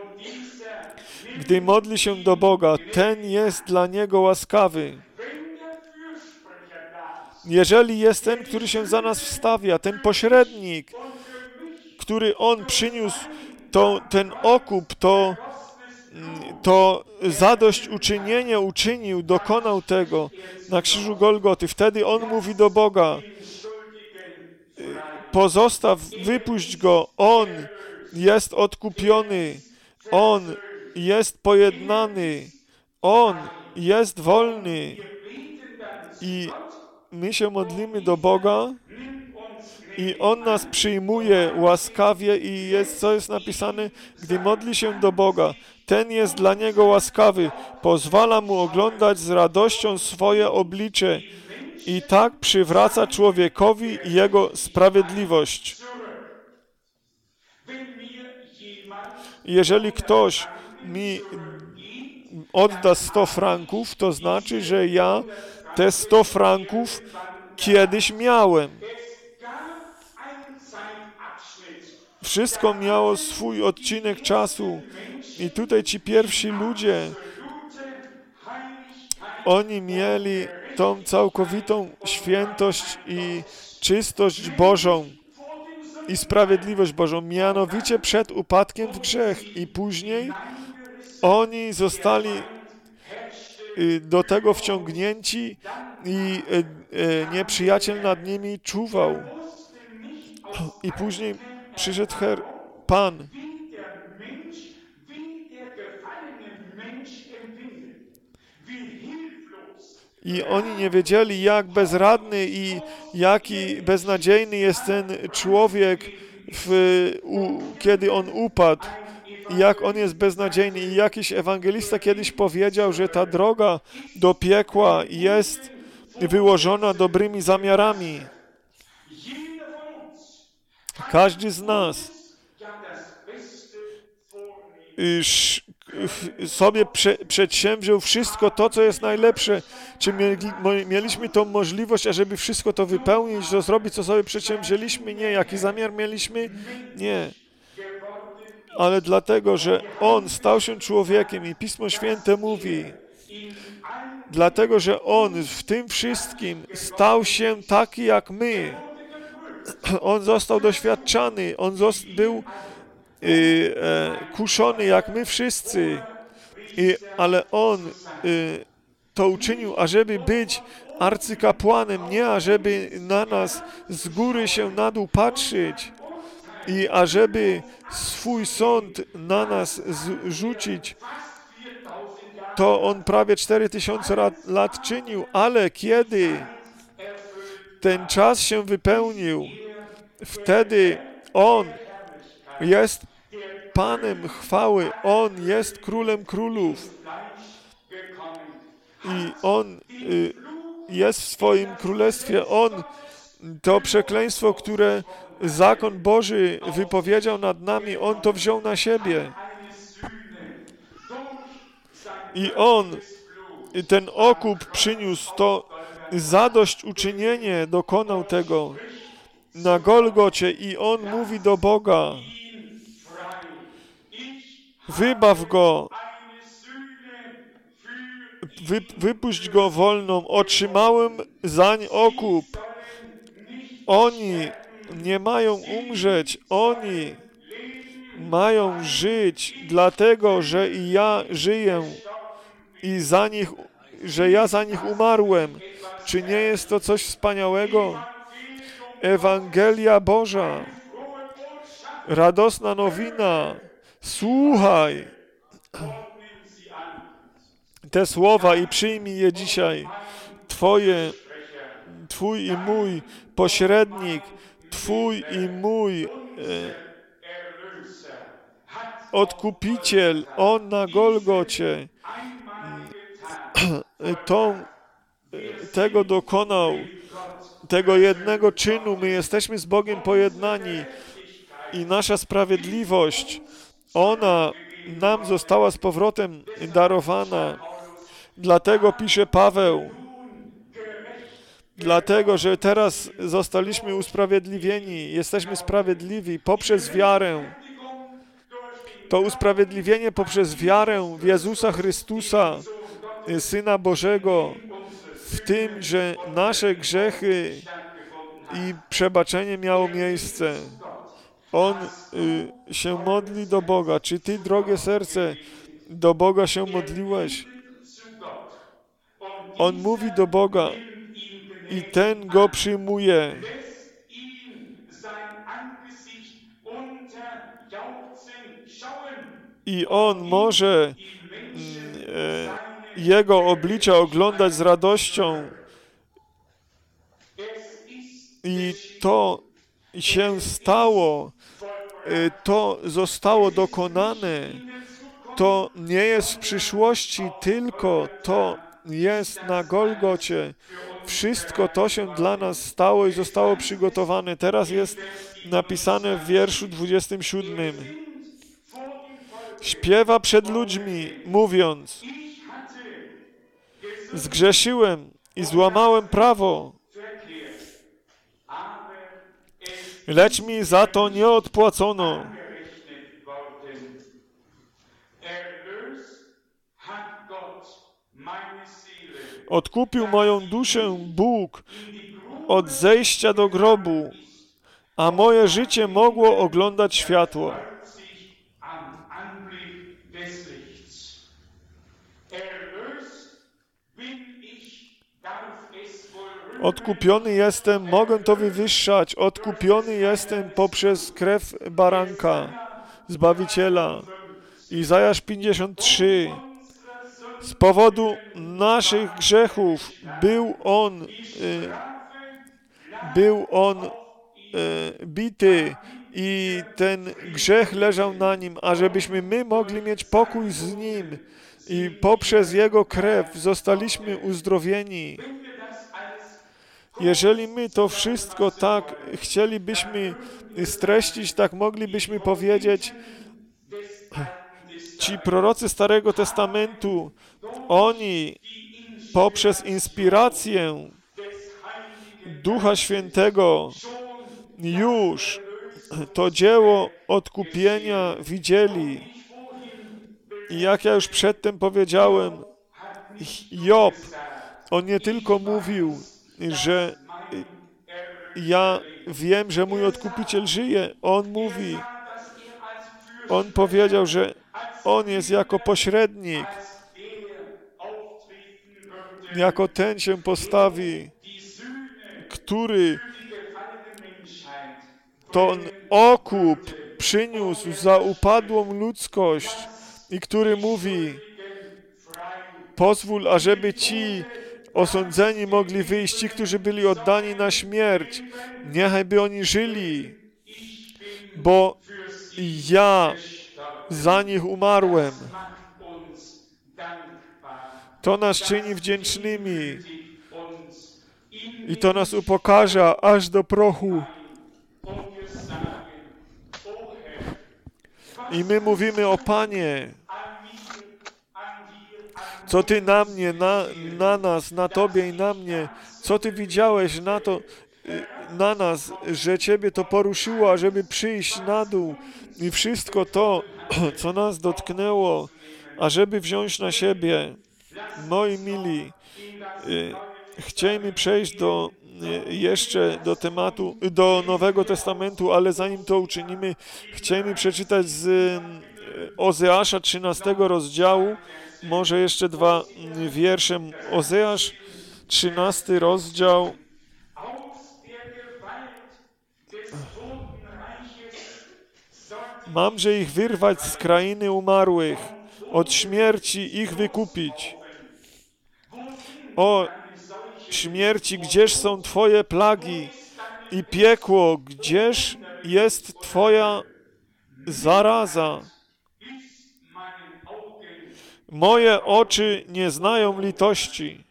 Gdy modli się do Boga, ten jest dla niego łaskawy. Jeżeli jest ten, który się za nas wstawia, ten pośrednik, który On przyniósł to, ten okup, to, to zadośćuczynienie uczynił, dokonał tego na krzyżu Golgoty, wtedy On mówi do Boga: pozostaw, wypuść Go, On jest odkupiony, On jest pojednany, On jest wolny. I my się modlimy do Boga i On nas przyjmuje łaskawie i jest, co jest napisane, gdy modli się do Boga, ten jest dla niego łaskawy, pozwala mu oglądać z radością swoje oblicze i tak przywraca człowiekowi jego sprawiedliwość. Jeżeli ktoś mi odda sto franków, to znaczy, że ja te sto franków kiedyś miałem. Wszystko miało swój odcinek czasu. I tutaj ci pierwsi ludzie, oni mieli tą całkowitą świętość i czystość Bożą i sprawiedliwość Bożą, mianowicie przed upadkiem w grzech. I później oni zostali do tego wciągnięci i nieprzyjaciel nad nimi czuwał. I później przyszedł Her, Pan. I oni nie wiedzieli, jak bezradny i jaki beznadziejny jest ten człowiek, w, u, kiedy on upadł. I jak on jest beznadziejny. I jakiś ewangelista kiedyś powiedział, że ta droga do piekła jest wyłożona dobrymi zamiarami. Każdy z nas sobie prze, przedsięwziął wszystko to, co jest najlepsze. Czy mieli, mieliśmy tą możliwość, ażeby wszystko to wypełnić, to zrobić, co sobie przedsięwzięliśmy? Nie. Jaki zamiar mieliśmy? Nie. Ale dlatego, że On stał się człowiekiem i Pismo Święte mówi, dlatego, że On w tym wszystkim stał się taki jak my. On został doświadczany, On zost- był y, e, kuszony jak my wszyscy, I, ale On y, to uczynił, ażeby być arcykapłanem, nie ażeby na nas z góry się na dół patrzeć i ażeby swój sąd na nas zrzucić. To On prawie cztery tysiące lat czynił, ale kiedy ten czas się wypełnił, wtedy On jest Panem chwały, On jest Królem Królów i On y, jest w swoim królestwie. On to przekleństwo, które zakon Boży wypowiedział nad nami, On to wziął na siebie. I On ten okup przyniósł, to zadośćuczynienie dokonał tego na Golgocie i On mówi do Boga: wybaw Go, wy, wypuść Go wolną, otrzymałem zań okup. Oni nie mają umrzeć, oni mają żyć, dlatego, że i ja żyję i za nich, że ja za nich umarłem. Czy nie jest to coś wspaniałego? Ewangelia Boża, radosna nowina. Słuchaj te słowa i przyjmij je dzisiaj. Twoje, Twój i mój pośrednik, Twój i mój e, odkupiciel, On na Golgocie tą, tego dokonał, tego jednego czynu. My jesteśmy z Bogiem pojednani i nasza sprawiedliwość, ona nam została z powrotem darowana. Dlatego pisze Paweł, dlatego, że teraz zostaliśmy usprawiedliwieni, jesteśmy sprawiedliwi poprzez wiarę. To usprawiedliwienie poprzez wiarę w Jezusa Chrystusa, Syna Bożego, w tym, że nasze grzechy i przebaczenie miało miejsce. On y, się modli do Boga. Czy ty, drogie serce, do Boga się modliłeś? On mówi do Boga i ten go przyjmuje. I on może e, jego oblicza oglądać z radością. I to się stało, e, to zostało dokonane. To nie jest w przyszłości, tylko to jest na Golgocie. Wszystko to się dla nas stało i zostało przygotowane. Teraz jest napisane w wierszu dwudziestym siódmym. Śpiewa przed ludźmi, mówiąc: zgrzeszyłem i złamałem prawo, lecz mi za to nie odpłacono. Odkupił moją duszę Bóg od zejścia do grobu, a moje życie mogło oglądać światło. Odkupiony jestem, mogę to wywyższać, odkupiony jestem poprzez krew baranka, Zbawiciela. Izajasz pięćdziesiąt trzy. Z powodu naszych grzechów był On, y, był On y, bity i ten grzech leżał na Nim, ażebyśmy my mogli mieć pokój z Nim i poprzez Jego krew zostaliśmy uzdrowieni. Jeżeli my to wszystko tak chcielibyśmy streścić, tak moglibyśmy powiedzieć, ci prorocy Starego Testamentu, oni poprzez inspirację Ducha Świętego już to dzieło odkupienia widzieli. I jak ja już przedtem powiedziałem, Job, on nie tylko mówił, że ja wiem, że mój Odkupiciel żyje. On mówi, on powiedział, że on jest jako pośrednik, jako ten się postawi, który ten okup przyniósł za upadłą ludzkość i który mówi: pozwól, ażeby ci osądzeni mogli wyjść, ci, którzy byli oddani na śmierć, niechajby oni żyli, bo ja za nich umarłem. To nas czyni wdzięcznymi i to nas upokarza aż do prochu. I my mówimy: o Panie, co Ty na mnie, na, na nas, na Tobie i na mnie, co Ty widziałeś na to, na nas, że Ciebie to poruszyło, ażeby przyjść na dół i wszystko to, co nas dotknęło, ażeby wziąć na siebie. Moi mili, chcielibyśmy przejść do jeszcze do tematu, do Nowego Testamentu, ale zanim to uczynimy, chcielibyśmy przeczytać z Ozeasza trzynastego rozdziału, może jeszcze dwa wiersze. Ozeasz, trzynasty rozdział. Mamże ich wyrwać z krainy umarłych, od śmierci ich wykupić. O śmierci, gdzież są Twoje plagi? I piekło, gdzież jest Twoja zaraza? Moje oczy nie znają litości.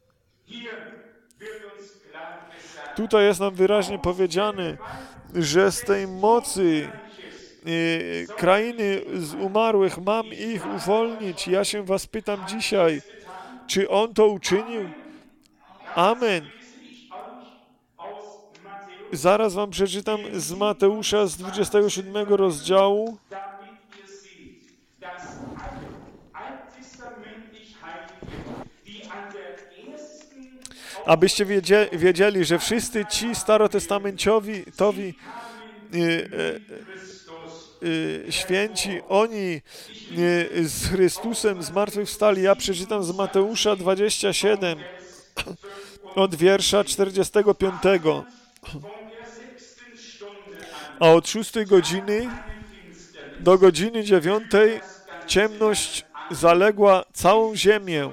Tutaj jest nam wyraźnie powiedziane, że z tej mocy y, krainy z umarłych mam ich uwolnić. Ja się was pytam dzisiaj, czy On to uczynił? Amen. Zaraz wam przeczytam z Mateusza z dwudziestego siódmego rozdziału. abyście wiedzie, wiedzieli, że wszyscy ci starotestamentowi towi, y, y, y, święci, oni y, z Chrystusem zmartwychwstali. Ja przeczytam z Mateusza dwadzieścia siedem od wiersza czterdziestego piątego. A od szóstej godziny do godziny dziewiątej ciemność zaległa całą ziemię.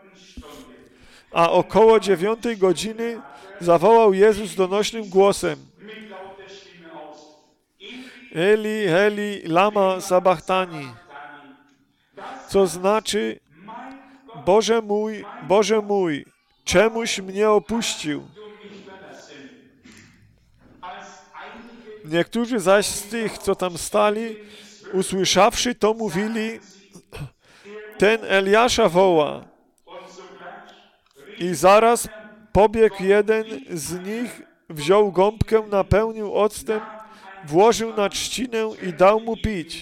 A około dziewiątej godziny zawołał Jezus donośnym głosem: Eli, Eli, lama sabachthani, co znaczy: Boże mój, Boże mój, czemuś mnie opuścił? Niektórzy zaś z tych, co tam stali, usłyszawszy to, mówili: ten Eliasza woła. I zaraz pobiegł jeden z nich, wziął gąbkę, napełnił octem, włożył na trzcinę i dał mu pić.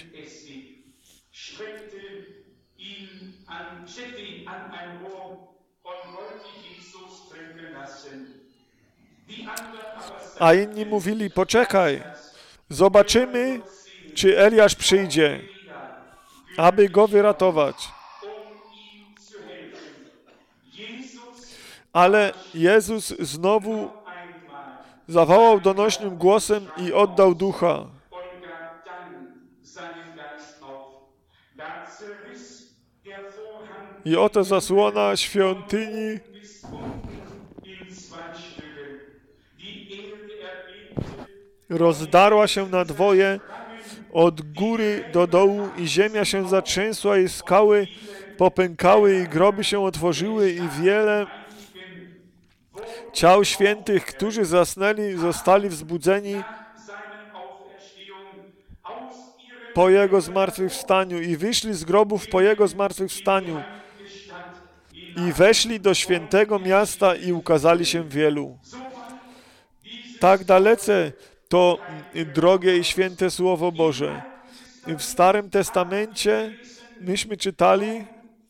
A inni mówili: poczekaj, zobaczymy, czy Eliasz przyjdzie, aby go wyratować. Ale Jezus znowu zawołał donośnym głosem i oddał ducha. I oto zasłona świątyni rozdarła się na dwoje od góry do dołu i ziemia się zatrzęsła i skały popękały i groby się otworzyły i wiele ciał świętych, którzy zasnęli, zostali wzbudzeni po Jego zmartwychwstaniu i wyszli z grobów po Jego zmartwychwstaniu i weszli do świętego miasta i ukazali się wielu. Tak dalece to drogie i święte Słowo Boże. W Starym Testamencie myśmy czytali,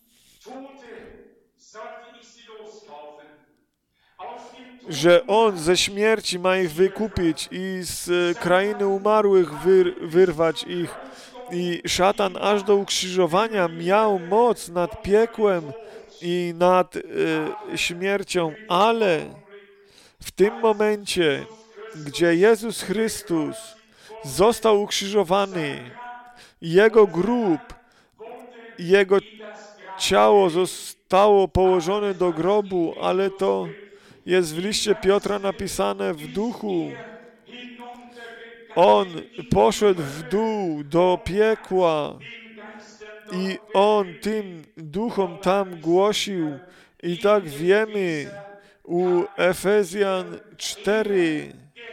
że On ze śmierci ma ich wykupić i z krainy umarłych wyr- wyrwać ich. I szatan aż do ukrzyżowania miał moc nad piekłem i nad y, śmiercią, ale w tym momencie, gdzie Jezus Chrystus został ukrzyżowany, Jego grób, Jego ciało zostało położone do grobu, ale to jest w liście Piotra napisane w duchu. On poszedł w dół do piekła i On tym duchom tam głosił. I tak wiemy u Efezjan cztery,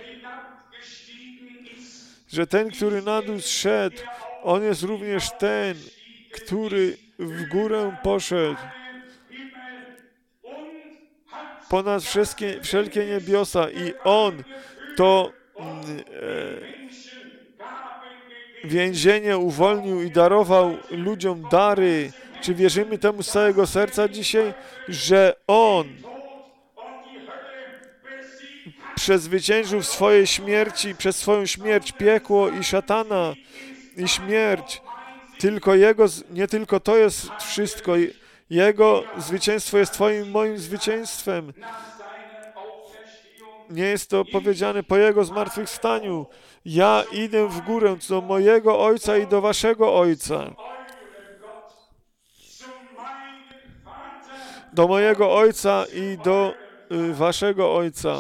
że ten, który na dół zszedł, On jest również ten, który w górę poszedł ponad wszystkie, wszelkie niebiosa i On to e, więzienie uwolnił i darował ludziom dary. Czy wierzymy temu z całego serca dzisiaj, że On przezwyciężył w swojej śmierci, przez swoją śmierć piekło i szatana i śmierć. Tylko Jego, nie tylko to jest wszystko. Jego zwycięstwo jest Twoim, moim zwycięstwem. Nie jest to powiedziane po Jego zmartwychwstaniu. Ja idę w górę do mojego Ojca i do waszego Ojca. Do mojego Ojca i do y, waszego Ojca.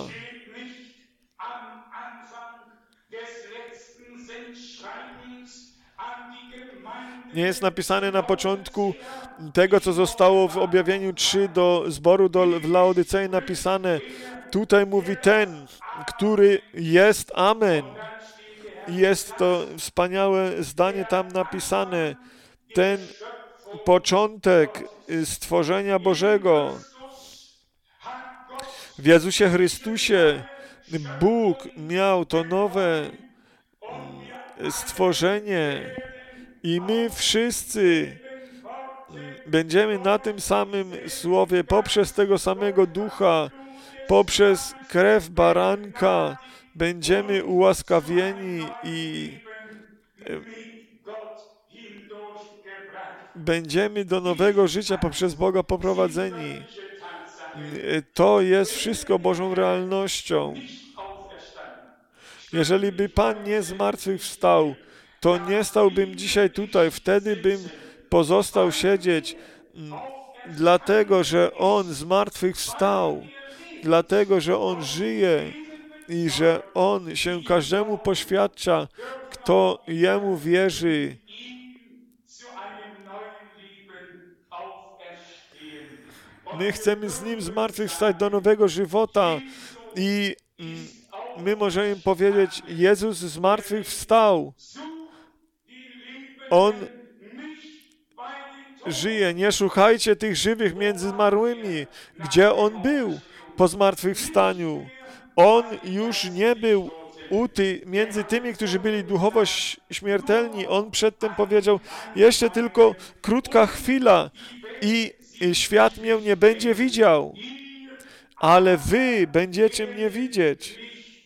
Nie jest napisane na początku tego, co zostało w objawieniu trzy do zboru do, w Laodycei napisane. Tutaj mówi ten, który jest Amen. I jest to wspaniałe zdanie tam napisane. Ten początek stworzenia Bożego. W Jezusie Chrystusie Bóg miał to nowe stworzenie i my wszyscy będziemy na tym samym słowie poprzez tego samego Ducha poprzez krew baranka będziemy ułaskawieni i będziemy do nowego życia poprzez Boga poprowadzeni. To jest wszystko Bożą realnością. Jeżeli by Pan nie zmartwychwstał, to nie stałbym dzisiaj tutaj, wtedy bym pozostał siedzieć, dlatego że On zmartwychwstał, dlatego że On żyje i że On się każdemu poświadcza, kto Jemu wierzy. My chcemy z Nim zmartwychwstać do nowego żywota i my możemy powiedzieć, Jezus zmartwychwstał. On żyje. Nie szukajcie tych żywych między zmarłymi. Gdzie On był po zmartwychwstaniu? On już nie był u ty, między tymi, którzy byli duchowo śmiertelni. On przedtem powiedział, jeszcze tylko krótka chwila i świat mnie nie będzie widział, ale wy będziecie mnie widzieć.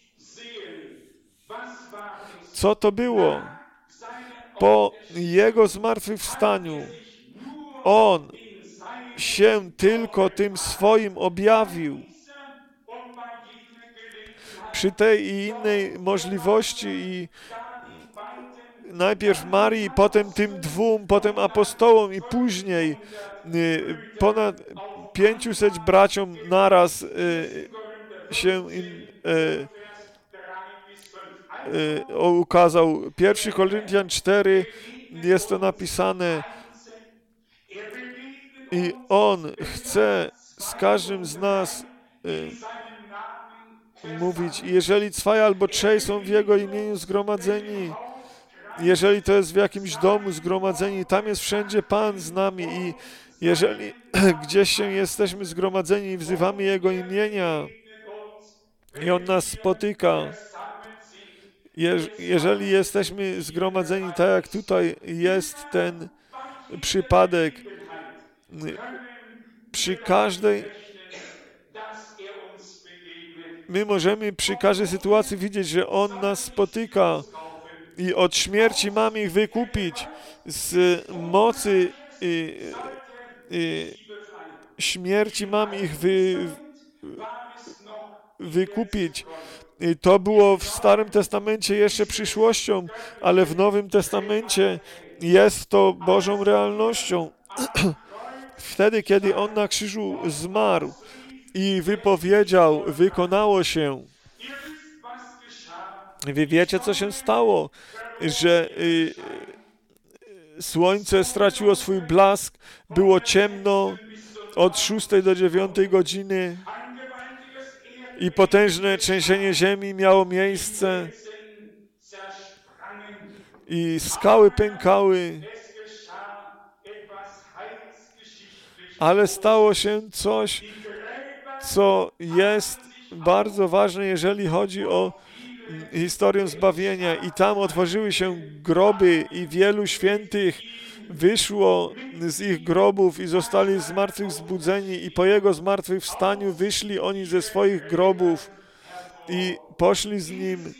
Co to było? Po Jego zmartwychwstaniu On się tylko tym swoim objawił. Przy tej i innej możliwości i najpierw Marii, potem tym dwóm, potem apostołom i później ponad pięciuset braciom naraz się im ukazał. Pierwszy Koryntian cztery jest to napisane i On chce z każdym z nas mówić, jeżeli dwaj albo trzej są w Jego imieniu zgromadzeni, jeżeli to jest w jakimś domu zgromadzeni, tam jest wszędzie Pan z nami i jeżeli gdzieś się jesteśmy zgromadzeni i wzywamy Jego imienia i On nas spotyka, jeżeli jesteśmy zgromadzeni tak jak tutaj jest ten przypadek, przy każdej my możemy przy każdej sytuacji widzieć, że On nas spotyka i od śmierci mamy ich wykupić. Z mocy i, i śmierci mamy ich wy, wykupić. I to było w Starym Testamencie jeszcze przyszłością, ale w Nowym Testamencie jest to Bożą realnością. Wtedy, kiedy On na krzyżu zmarł i wypowiedział, wykonało się. Wy wiecie, co się stało, że y, słońce straciło swój blask, było ciemno od szóstej do dziewiątej godziny i potężne trzęsienie ziemi miało miejsce i skały pękały, ale stało się coś, co jest bardzo ważne, jeżeli chodzi o historię zbawienia. I tam otworzyły się groby i wielu świętych wyszło z ich grobów i zostali zmartwychwzbudzeni i po Jego zmartwychwstaniu wyszli oni ze swoich grobów i poszli z Nim.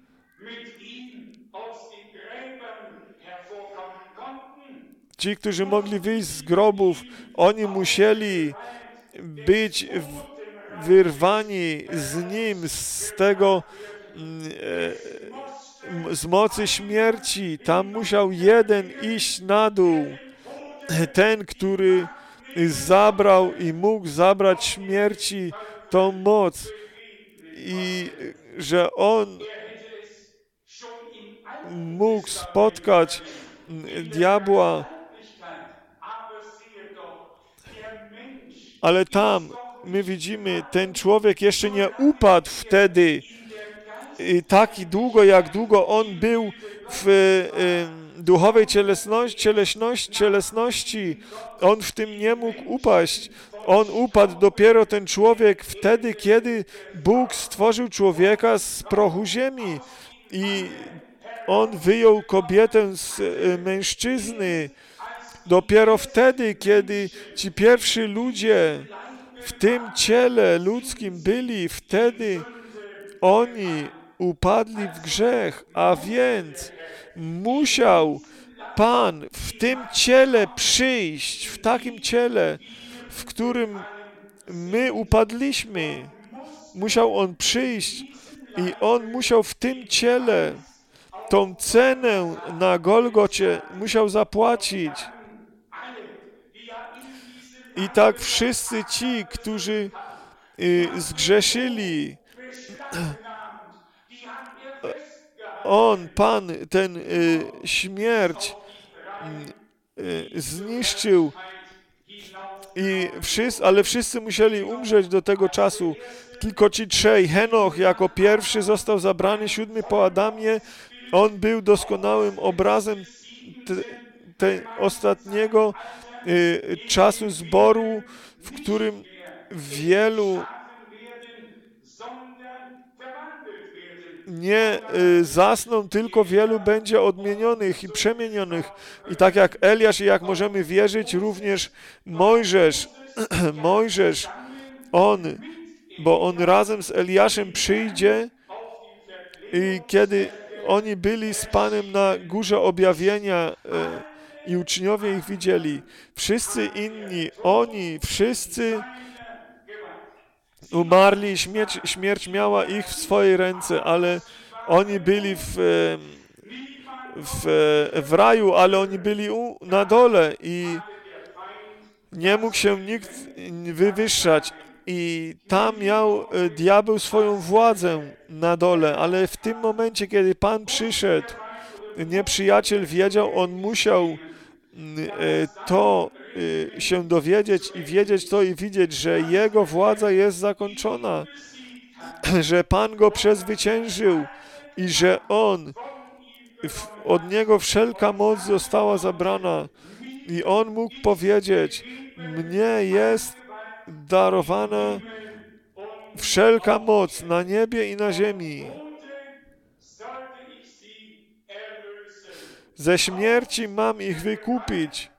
Ci, którzy mogli wyjść z grobów, oni musieli być wyrwani z Nim, z tego, z mocy śmierci. Tam musiał jeden iść na dół. Ten, który zabrał i mógł zabrać śmierci tą moc. I że On mógł spotkać diabła. Ale tam my widzimy, ten człowiek jeszcze nie upadł wtedy tak długo, jak długo on był w y, duchowej cielesności, cielesności, cielesności. On w tym nie mógł upaść. On upadł dopiero ten człowiek wtedy, kiedy Bóg stworzył człowieka z prochu ziemi i On wyjął kobietę z y, mężczyzny. Dopiero wtedy, kiedy ci pierwsi ludzie w tym ciele ludzkim byli, wtedy oni upadli w grzech, a więc musiał Pan w tym ciele przyjść, w takim ciele, w którym my upadliśmy. Musiał On przyjść i On musiał w tym ciele tą cenę na Golgocie musiał zapłacić. I tak wszyscy ci, którzy y, zgrzeszyli, On, Pan, ten y, śmierć y, y, zniszczył, i wszyscy, ale wszyscy musieli umrzeć do tego czasu. Tylko ci trzej. Henoch jako pierwszy został zabrany, siódmy po Adamie. On był doskonałym obrazem te, te ostatniego y, czasu zboru, w którym wielu nie y, zasną, tylko wielu będzie odmienionych i przemienionych. I tak jak Eliasz i jak możemy wierzyć, również Mojżesz, Mojżesz, on, bo on razem z Eliaszem przyjdzie i kiedy oni byli z Panem na górze objawienia y, i uczniowie ich widzieli, wszyscy inni, oni, wszyscy umarli, śmierć, śmierć miała ich w swojej ręce, ale oni byli w, w, w raju, ale oni byli u, na dole i nie mógł się nikt wywyższać. I tam miał diabeł swoją władzę na dole, ale w tym momencie, kiedy Pan przyszedł, nieprzyjaciel wiedział, on musiał to się dowiedzieć i wiedzieć to i widzieć, że jego władza jest zakończona, że Pan go przezwyciężył i że on, od niego wszelka moc została zabrana i on mógł powiedzieć, mnie jest darowana wszelka moc na niebie i na ziemi. Ze śmierci mam ich wykupić.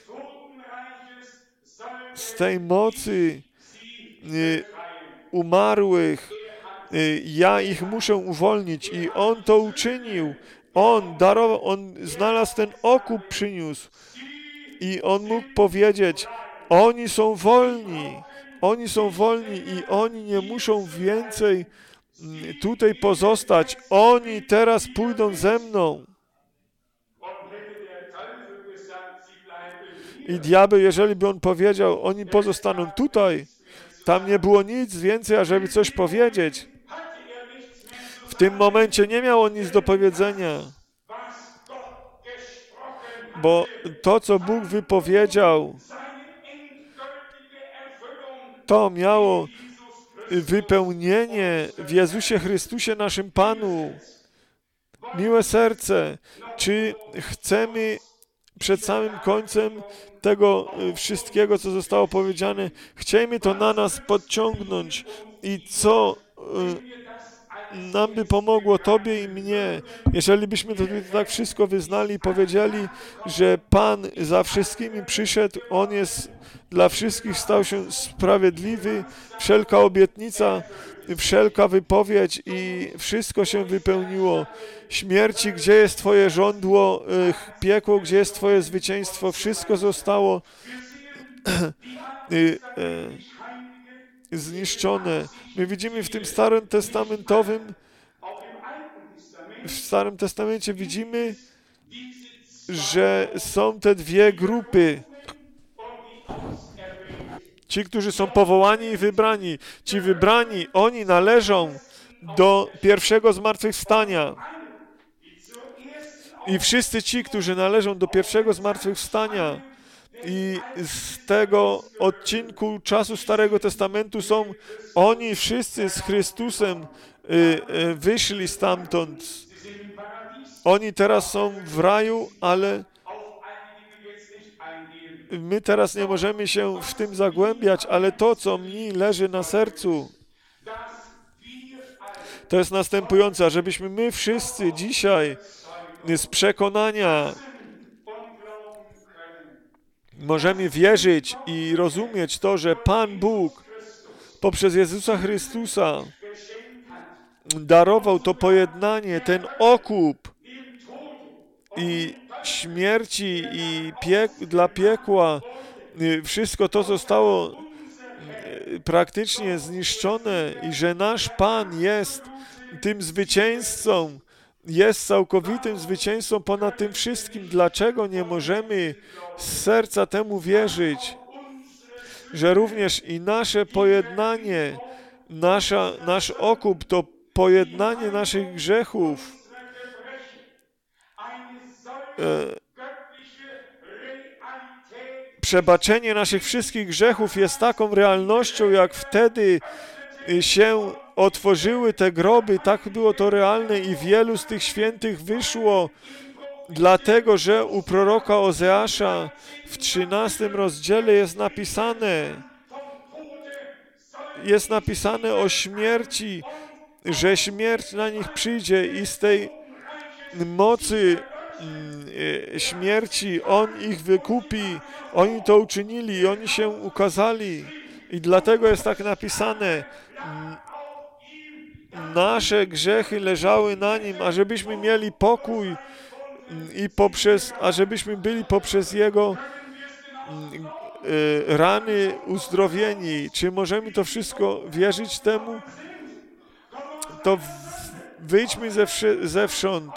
Z tej mocy y, umarłych y, ja ich muszę uwolnić. I On to uczynił. On darował, On znalazł ten okup, przyniósł. I On mógł powiedzieć, oni są wolni. Oni są wolni i oni nie muszą więcej y, tutaj pozostać. Oni teraz pójdą ze mną. I diabeł, jeżeli by on powiedział, oni pozostaną tutaj, tam nie było nic więcej, ażeby coś powiedzieć. W tym momencie nie miał on nic do powiedzenia, bo to, co Bóg wypowiedział, to miało wypełnienie w Jezusie Chrystusie, naszym Panu. Miłe serce, czy chcemy przed samym końcem tego wszystkiego, co zostało powiedziane, chciejmy to na nas podciągnąć i co y, nam by pomogło, Tobie i mnie, jeżeli byśmy to tak wszystko wyznali i powiedzieli, że Pan za wszystkimi przyszedł, On jest dla wszystkich, stał się sprawiedliwy, wszelka obietnica, wszelka wypowiedź i wszystko się wypełniło. Śmierci, gdzie jest Twoje żądło, piekło, gdzie jest Twoje zwycięstwo, wszystko zostało zniszczone. My widzimy w tym Starym Testamentowym, w Starym Testamencie widzimy, że są te dwie grupy. Ci, którzy są powołani i wybrani. Ci wybrani, oni należą do pierwszego zmartwychwstania. I wszyscy ci, którzy należą do pierwszego zmartwychwstania i z tego odcinku czasu Starego Testamentu są oni wszyscy z Chrystusem y, y, wyszli stamtąd. Oni teraz są w raju, ale my teraz nie możemy się w tym zagłębiać, ale to, co mi leży na sercu, to jest następujące, żebyśmy my wszyscy dzisiaj z przekonania możemy wierzyć i rozumieć to, że Pan Bóg poprzez Jezusa Chrystusa darował to pojednanie, ten okup i śmierci i piek dla piekła. Wszystko to zostało praktycznie zniszczone i że nasz Pan jest tym zwycięzcą, jest całkowitym zwycięzcą ponad tym wszystkim. Dlaczego nie możemy z serca temu wierzyć, że również i nasze pojednanie, nasza, nasz okup to pojednanie naszych grzechów, e, przebaczenie naszych wszystkich grzechów jest taką realnością, jak wtedy się otworzyły te groby, tak było to realne i wielu z tych świętych wyszło, dlatego że u proroka Ozeasza w trzynastym rozdziale jest napisane, jest napisane o śmierci, że śmierć na nich przyjdzie i z tej mocy śmierci On ich wykupi. Oni to uczynili i oni się ukazali. I dlatego jest tak napisane, nasze grzechy leżały na Nim, ażebyśmy mieli pokój i poprzez, ażebyśmy byli poprzez Jego rany uzdrowieni. Czy możemy to wszystko wierzyć temu? To wyjdźmy ze zewsząd.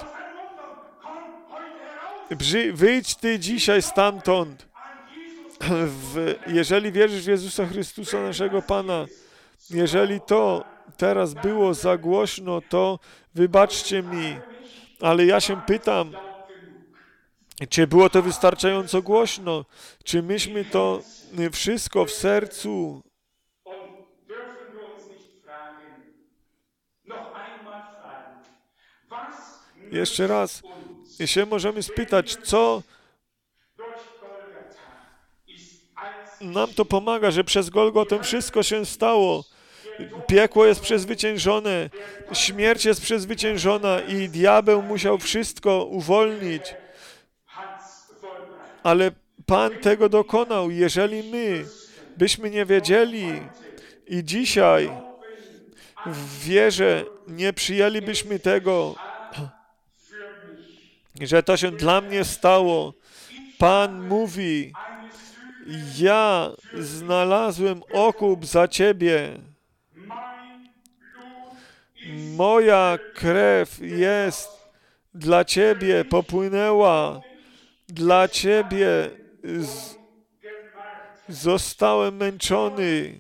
Wyjdź Ty dzisiaj stamtąd. W, jeżeli wierzysz w Jezusa Chrystusa, naszego Pana, jeżeli to teraz było za głośno, to wybaczcie mi, ale ja się pytam, czy było to wystarczająco głośno? Czy myśmy to wszystko w sercu jeszcze raz się możemy spytać, co nam to pomaga, że przez Golgotę wszystko się stało. Piekło jest przezwyciężone, śmierć jest przezwyciężona i diabeł musiał wszystko uwolnić. Ale Pan tego dokonał. Jeżeli my byśmy nie wiedzieli i dzisiaj w wierze nie przyjęlibyśmy tego, że to się dla mnie stało, Pan mówi, ja znalazłem okup za Ciebie. Moja krew jest dla Ciebie, popłynęła. Dla Ciebie z, zostałem męczony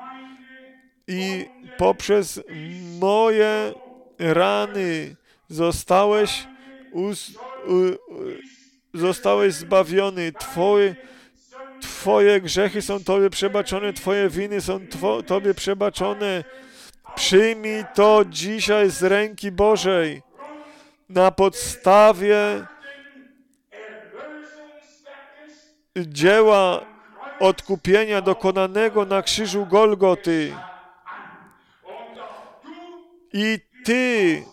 i poprzez moje rany zostałeś, uz, u, u, zostałeś zbawiony. Twoje, twoje grzechy są Tobie przebaczone, Twoje winy są two, Tobie przebaczone. Przyjmij to dzisiaj z ręki Bożej na podstawie dzieła odkupienia dokonanego na krzyżu Golgoty. I Ty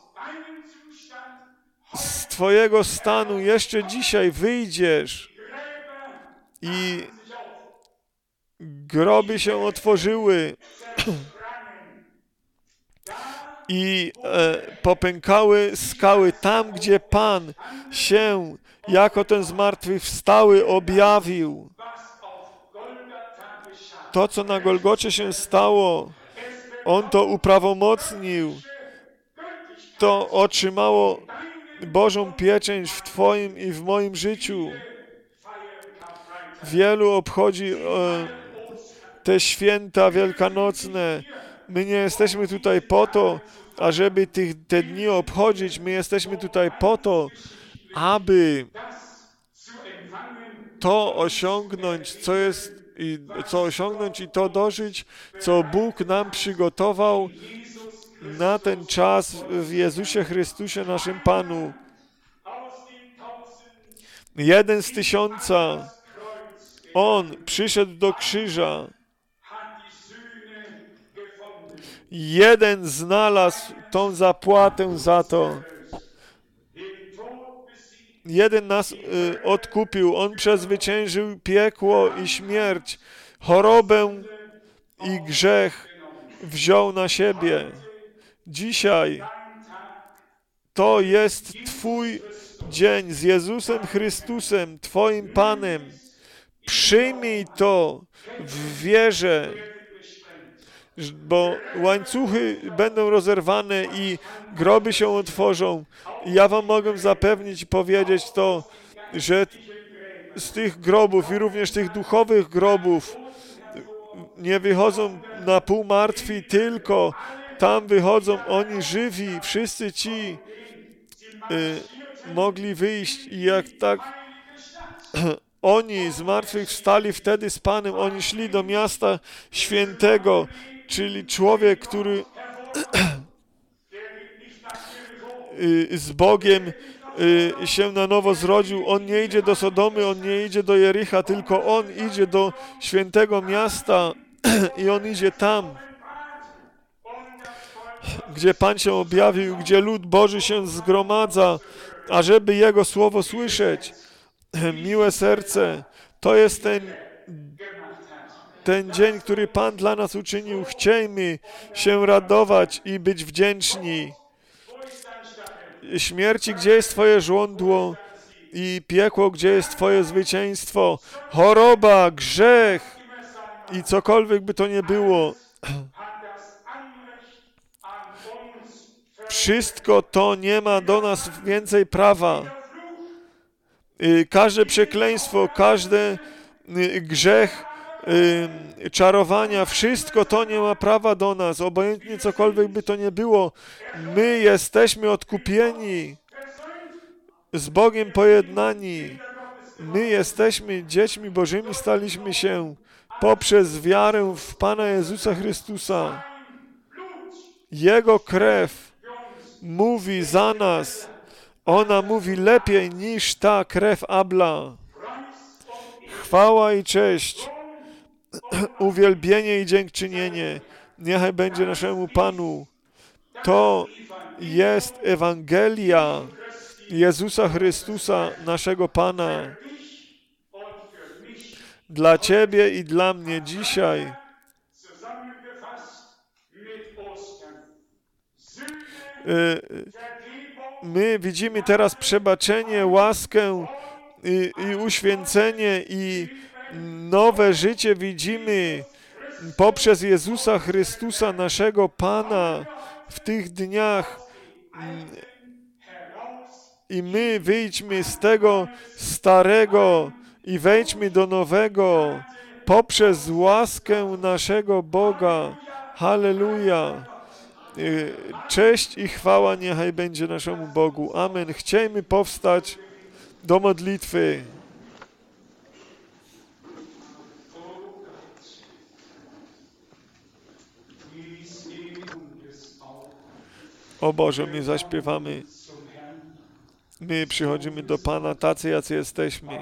z Twojego stanu jeszcze dzisiaj wyjdziesz i groby się otworzyły i e, popękały skały tam, gdzie Pan się jako ten zmartwychwstały objawił. To, co na Golgocie się stało, On to uprawomocnił. To otrzymało Bożą pieczęć w Twoim i w moim życiu. Wielu obchodzi e, te święta wielkanocne. My nie jesteśmy tutaj po to, ażeby tych, te dni obchodzić. My jesteśmy tutaj po to, aby to osiągnąć, co jest, i co osiągnąć i to dożyć, co Bóg nam przygotował na ten czas w Jezusie Chrystusie, naszym Panu. Jeden z tysiąca, On przyszedł do krzyża. Jeden znalazł tą zapłatę za to. Jeden nas y, odkupił. On przezwyciężył piekło i śmierć, chorobę i grzech. wziął na siebie. Dzisiaj to jest Twój dzień z Jezusem Chrystusem, Twoim Panem. Przyjmij to w wierze, bo łańcuchy będą rozerwane i groby się otworzą. I ja wam mogę zapewnić i powiedzieć to, że z tych grobów i również tych duchowych grobów nie wychodzą na pół martwi, tylko tam wychodzą oni żywi. Wszyscy ci y, mogli wyjść i jak tak oni z martwych wstali wtedy z Panem, oni szli do miasta świętego, czyli człowiek, który z Bogiem się na nowo zrodził. On nie idzie do Sodomy, on nie idzie do Jericha, tylko on idzie do świętego miasta i on idzie tam, gdzie Pan się objawił, gdzie lud Boży się zgromadza, ażeby Jego słowo słyszeć. Miłe serce, to jest ten, ten dzień, który Pan dla nas uczynił. Chciejmy się radować i być wdzięczni. Śmierci, gdzie jest Twoje żądło i piekło, gdzie jest Twoje zwycięstwo, choroba, grzech i cokolwiek by to nie było. Wszystko to nie ma do nas więcej prawa. Każde przekleństwo, każdy grzech, czarowania, wszystko to nie ma prawa do nas, obojętnie cokolwiek by to nie było. My jesteśmy odkupieni, z Bogiem pojednani. My jesteśmy dziećmi Bożymi, staliśmy się poprzez wiarę w Pana Jezusa Chrystusa. Jego krew mówi za nas. Ona mówi lepiej niż ta krew Abla. Chwała i cześć, uwielbienie i dziękczynienie niechaj będzie naszemu Panu. To jest Ewangelia Jezusa Chrystusa, naszego Pana. Dla Ciebie i dla mnie dzisiaj. My widzimy teraz przebaczenie, łaskę i, i uświęcenie i nowe życie widzimy poprzez Jezusa Chrystusa, naszego Pana w tych dniach. I my wyjdźmy z tego starego i wejdźmy do nowego poprzez łaskę naszego Boga. Halleluja. Cześć i chwała niechaj będzie naszemu Bogu. Amen. Chciejmy powstać do modlitwy. O Boże, my zaśpiewamy. My przychodzimy do Pana tacy, jacy jesteśmy.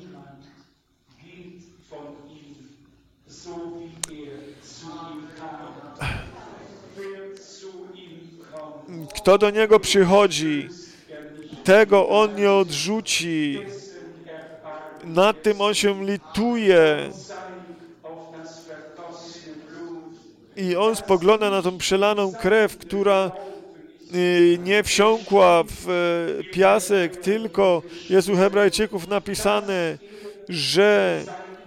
Kto do Niego przychodzi, tego On nie odrzuci. Nad tym On się lituje. I On spogląda na tą przelaną krew, która nie wsiąkła w piasek, tylko jest u Hebrajczyków napisane, że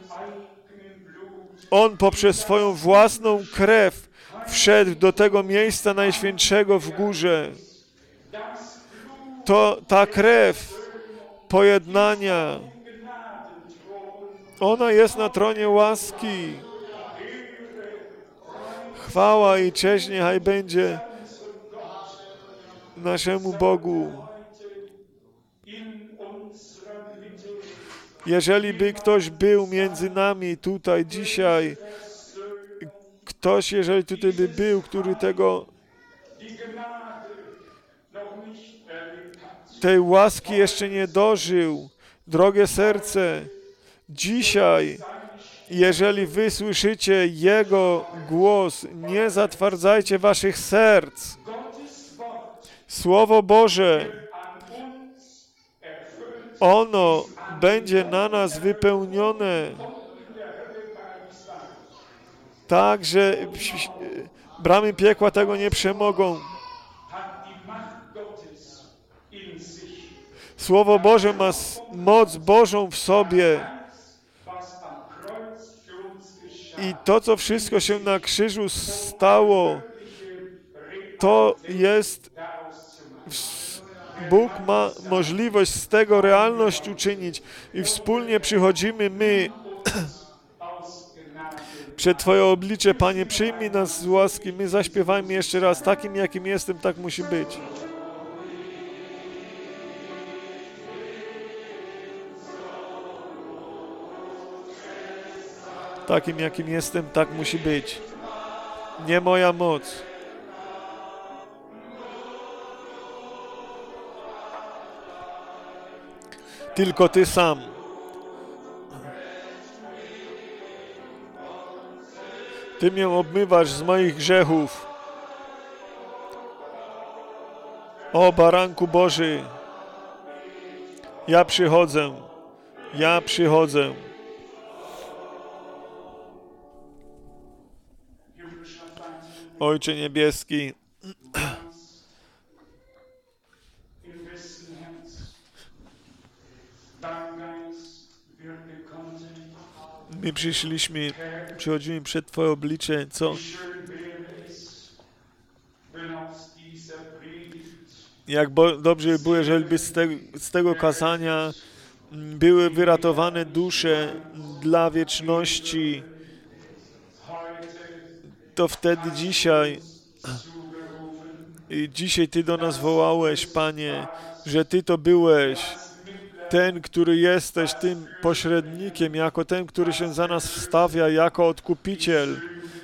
On poprzez swoją własną krew wszedł do tego miejsca najświętszego w górze. To ta krew pojednania, ona jest na tronie łaski. Chwała i cześć niechaj będzie naszemu Bogu. Jeżeli by ktoś był między nami tutaj dzisiaj, ktoś, jeżeli tutaj by był, który tego, tej łaski jeszcze nie dożył, drogie serce, dzisiaj, jeżeli wy słyszycie Jego głos, nie zatwardzajcie waszych serc. Słowo Boże, ono będzie na nas wypełnione tak, że Bramy piekła tego nie przemogą. hat die Macht Gottes in sich. Słowo Boże ma s- moc Bożą w sobie. Das, was am Kreuz für uns geschah, I to, co wszystko się na krzyżu stało, to jest, daraus zu machen. w- Bóg ma możliwość z tego realność uczynić i wspólnie przychodzimy my Aus Gnade. przed Twoje oblicze, Panie, przyjmij nas z łaski, my zaśpiewajmy jeszcze raz, takim jakim jestem, tak musi być. Takim jakim jestem, tak musi być. Nie moja moc. Tylko Ty sam. Ty mnie obmywasz z moich grzechów. O Baranku Boży, ja przychodzę, ja przychodzę. Ojcze Niebieski, Im besten Herz. Dein Geist wird gekommen. my przyszliśmy, przychodzimy przed Twoje oblicze, co Schön wäre es, wenn aus dieser Predigt jak bo, dobrze by było, jeżeli by z, te, z tego kazania mm, były wyratowane dusze mm, dla wieczności, heute to wtedy dzisiaj, zugerufen, i dzisiaj Ty do nas wołałeś, Panie, że Ty to byłeś, ten, który jesteś tym pośrednikiem, jako ten, który się za nas wstawia, jako odkupiciel,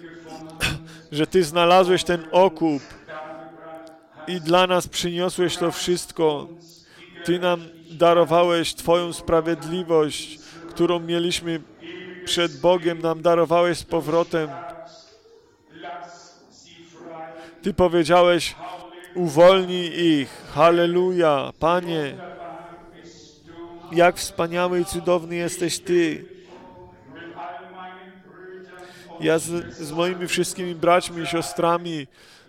że Ty znalazłeś ten okup i dla nas przyniosłeś to wszystko. Ty nam darowałeś Twoją sprawiedliwość, którą mieliśmy przed Bogiem, nam darowałeś z powrotem. lass sie frei. Ty powiedziałeś, uwolnij ich. Halleluja. Panie, Bist du jak wspaniały i cudowny jesteś Ty. mit all meinen Brüdern und Ja z, z moimi wszystkimi braćmi i siostrami,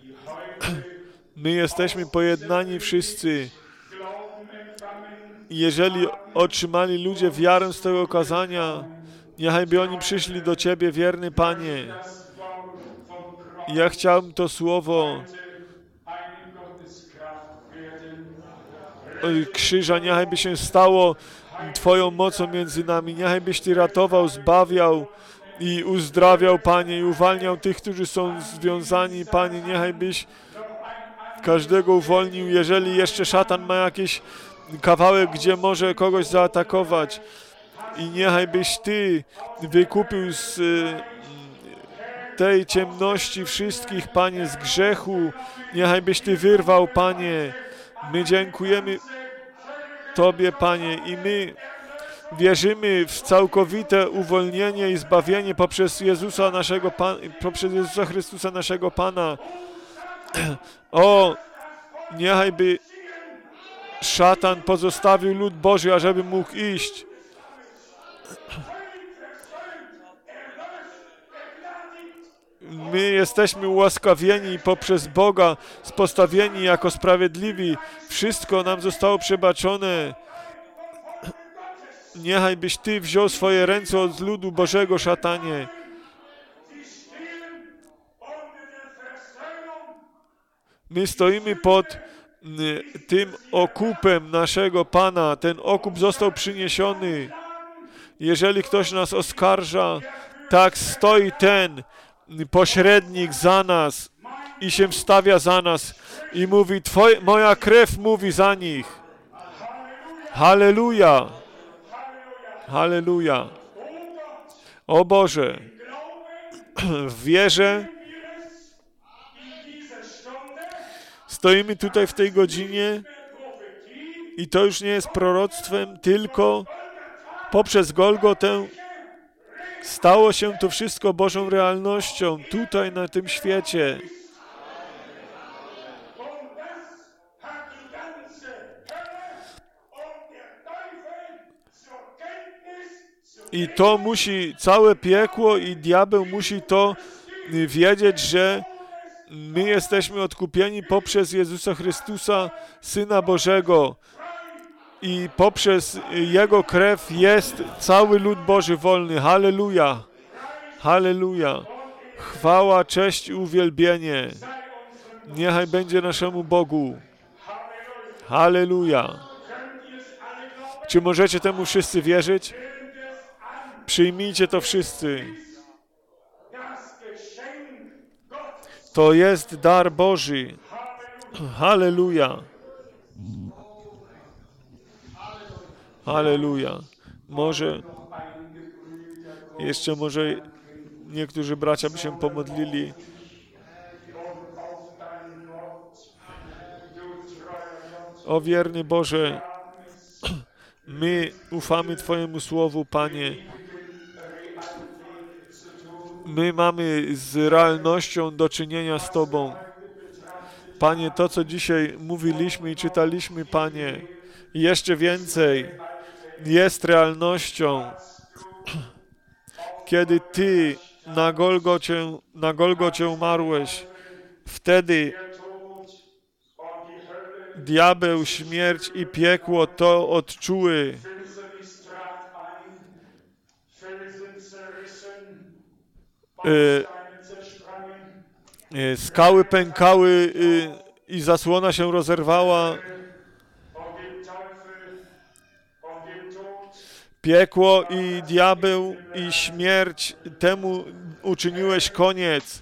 my jesteśmy pojednani wszyscy. Glauben empfangen, I jeżeli otrzymali ludzie wiarę z tego kazania, niechaj by oni przyszli do Ciebie, wierny Panie. das Wort vom Kreuz I ja chciałbym to słowo eine Gotteskraft werden. e, krzyża, niechaj by się stało Twoją mocą między nami. Niechaj byś Ty ratował, zbawiał i uzdrawiał, Panie, i uwalniał tych, którzy są związani, Panie. Niechaj byś każdego uwolnił, jeżeli jeszcze szatan ma jakiś kawałek, gdzie może kogoś zaatakować. I niechaj byś Ty wykupił z y, tej ciemności wszystkich, Panie, z grzechu. Niechaj byś Ty wyrwał, Panie. My dziękujemy Tobie, Panie, i my wierzymy w całkowite uwolnienie i zbawienie poprzez Jezusa naszego Pana, poprzez Jezusa Chrystusa naszego Pana. O, niechaj by szatan pozostawił lud Boży, ażeby mógł iść. My jesteśmy ułaskawieni poprzez Boga, postawieni jako sprawiedliwi. Wszystko nam zostało przebaczone. Niechaj byś Ty wziął swoje ręce od ludu Bożego, szatanie. My stoimy pod y, tym okupem naszego Pana. Ten okup został przyniesiony. Jeżeli ktoś nas oskarża, tak stoi ten pośrednik za nas i się wstawia za nas i mówi, Twoja, moja krew mówi za nich. Halleluja! Halleluja! O Boże, w wierze stoimy tutaj w tej godzinie i to już nie jest proroctwem, tylko poprzez Golgotę stało się to wszystko Bożą realnością tutaj na tym świecie. I to musi, całe piekło i diabeł musi to wiedzieć, że My jesteśmy odkupieni poprzez Jezusa Chrystusa, Syna Bożego. I poprzez Jego krew jest cały lud Boży wolny. Halleluja! Halleluja! Chwała, cześć i uwielbienie. Niechaj będzie naszemu Bogu. Halleluja! Czy możecie temu wszyscy wierzyć? Przyjmijcie to wszyscy. To jest dar Boży. Halleluja! Halleluja! Może jeszcze może niektórzy bracia by się pomodlili. O wierny Boże, my ufamy Twojemu Słowu, Panie. My mamy z realnością do czynienia z Tobą. Panie, to co dzisiaj mówiliśmy i czytaliśmy, Panie, jeszcze więcej jest realnością. Kiedy Ty na Golgocie, na Golgocie umarłeś, wtedy diabeł, śmierć i piekło to odczuły. Y, y, skały pękały y, i zasłona się rozerwała. Piekło i diabeł i śmierć, temu uczyniłeś koniec.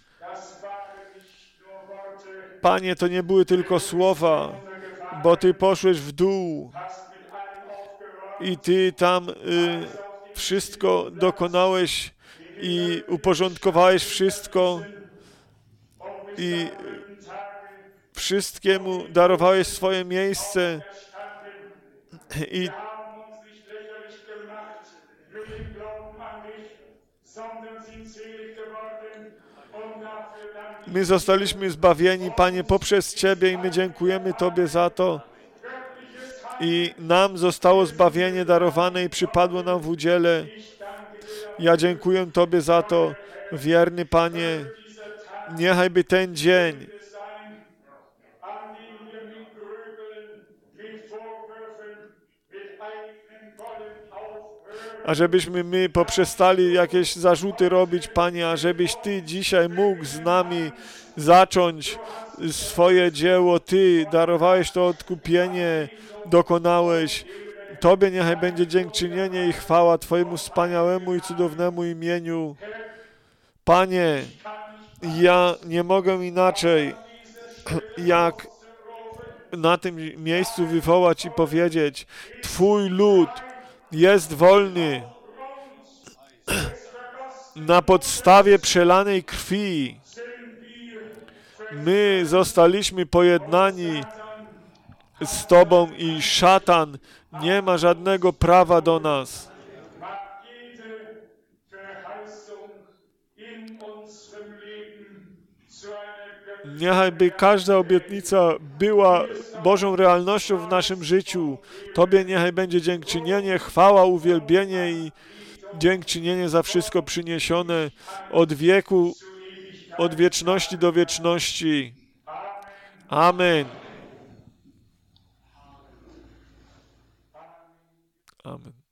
Panie, to nie były tylko słowa, bo Ty poszłeś w dół i Ty tam y, wszystko dokonałeś i uporządkowałeś wszystko i wszystkiemu darowałeś swoje miejsce i my zostaliśmy zbawieni, Panie, poprzez Ciebie i my dziękujemy Tobie za to. I nam zostało zbawienie darowane i przypadło nam w udziale. Ja dziękuję Tobie za to, wierny Panie. Niechaj by ten dzień ażebyśmy my poprzestali jakieś zarzuty robić, Panie, ażebyś Ty dzisiaj mógł z nami zacząć swoje dzieło. Ty darowałeś to odkupienie, dokonałeś. Tobie niechaj będzie dziękczynienie i chwała Twojemu wspaniałemu i cudownemu imieniu. Panie, ja nie mogę inaczej, jak na tym miejscu wywołać i powiedzieć: Twój lud jest wolny na podstawie przelanej krwi. My zostaliśmy pojednani z Tobą i szatan nie ma żadnego prawa do nas. Niechaj by każda obietnica była Bożą realnością w naszym życiu. Tobie niechaj będzie dziękczynienie, chwała, uwielbienie i dziękczynienie za wszystko przyniesione od wieku, od wieczności do wieczności. Amen. Amen.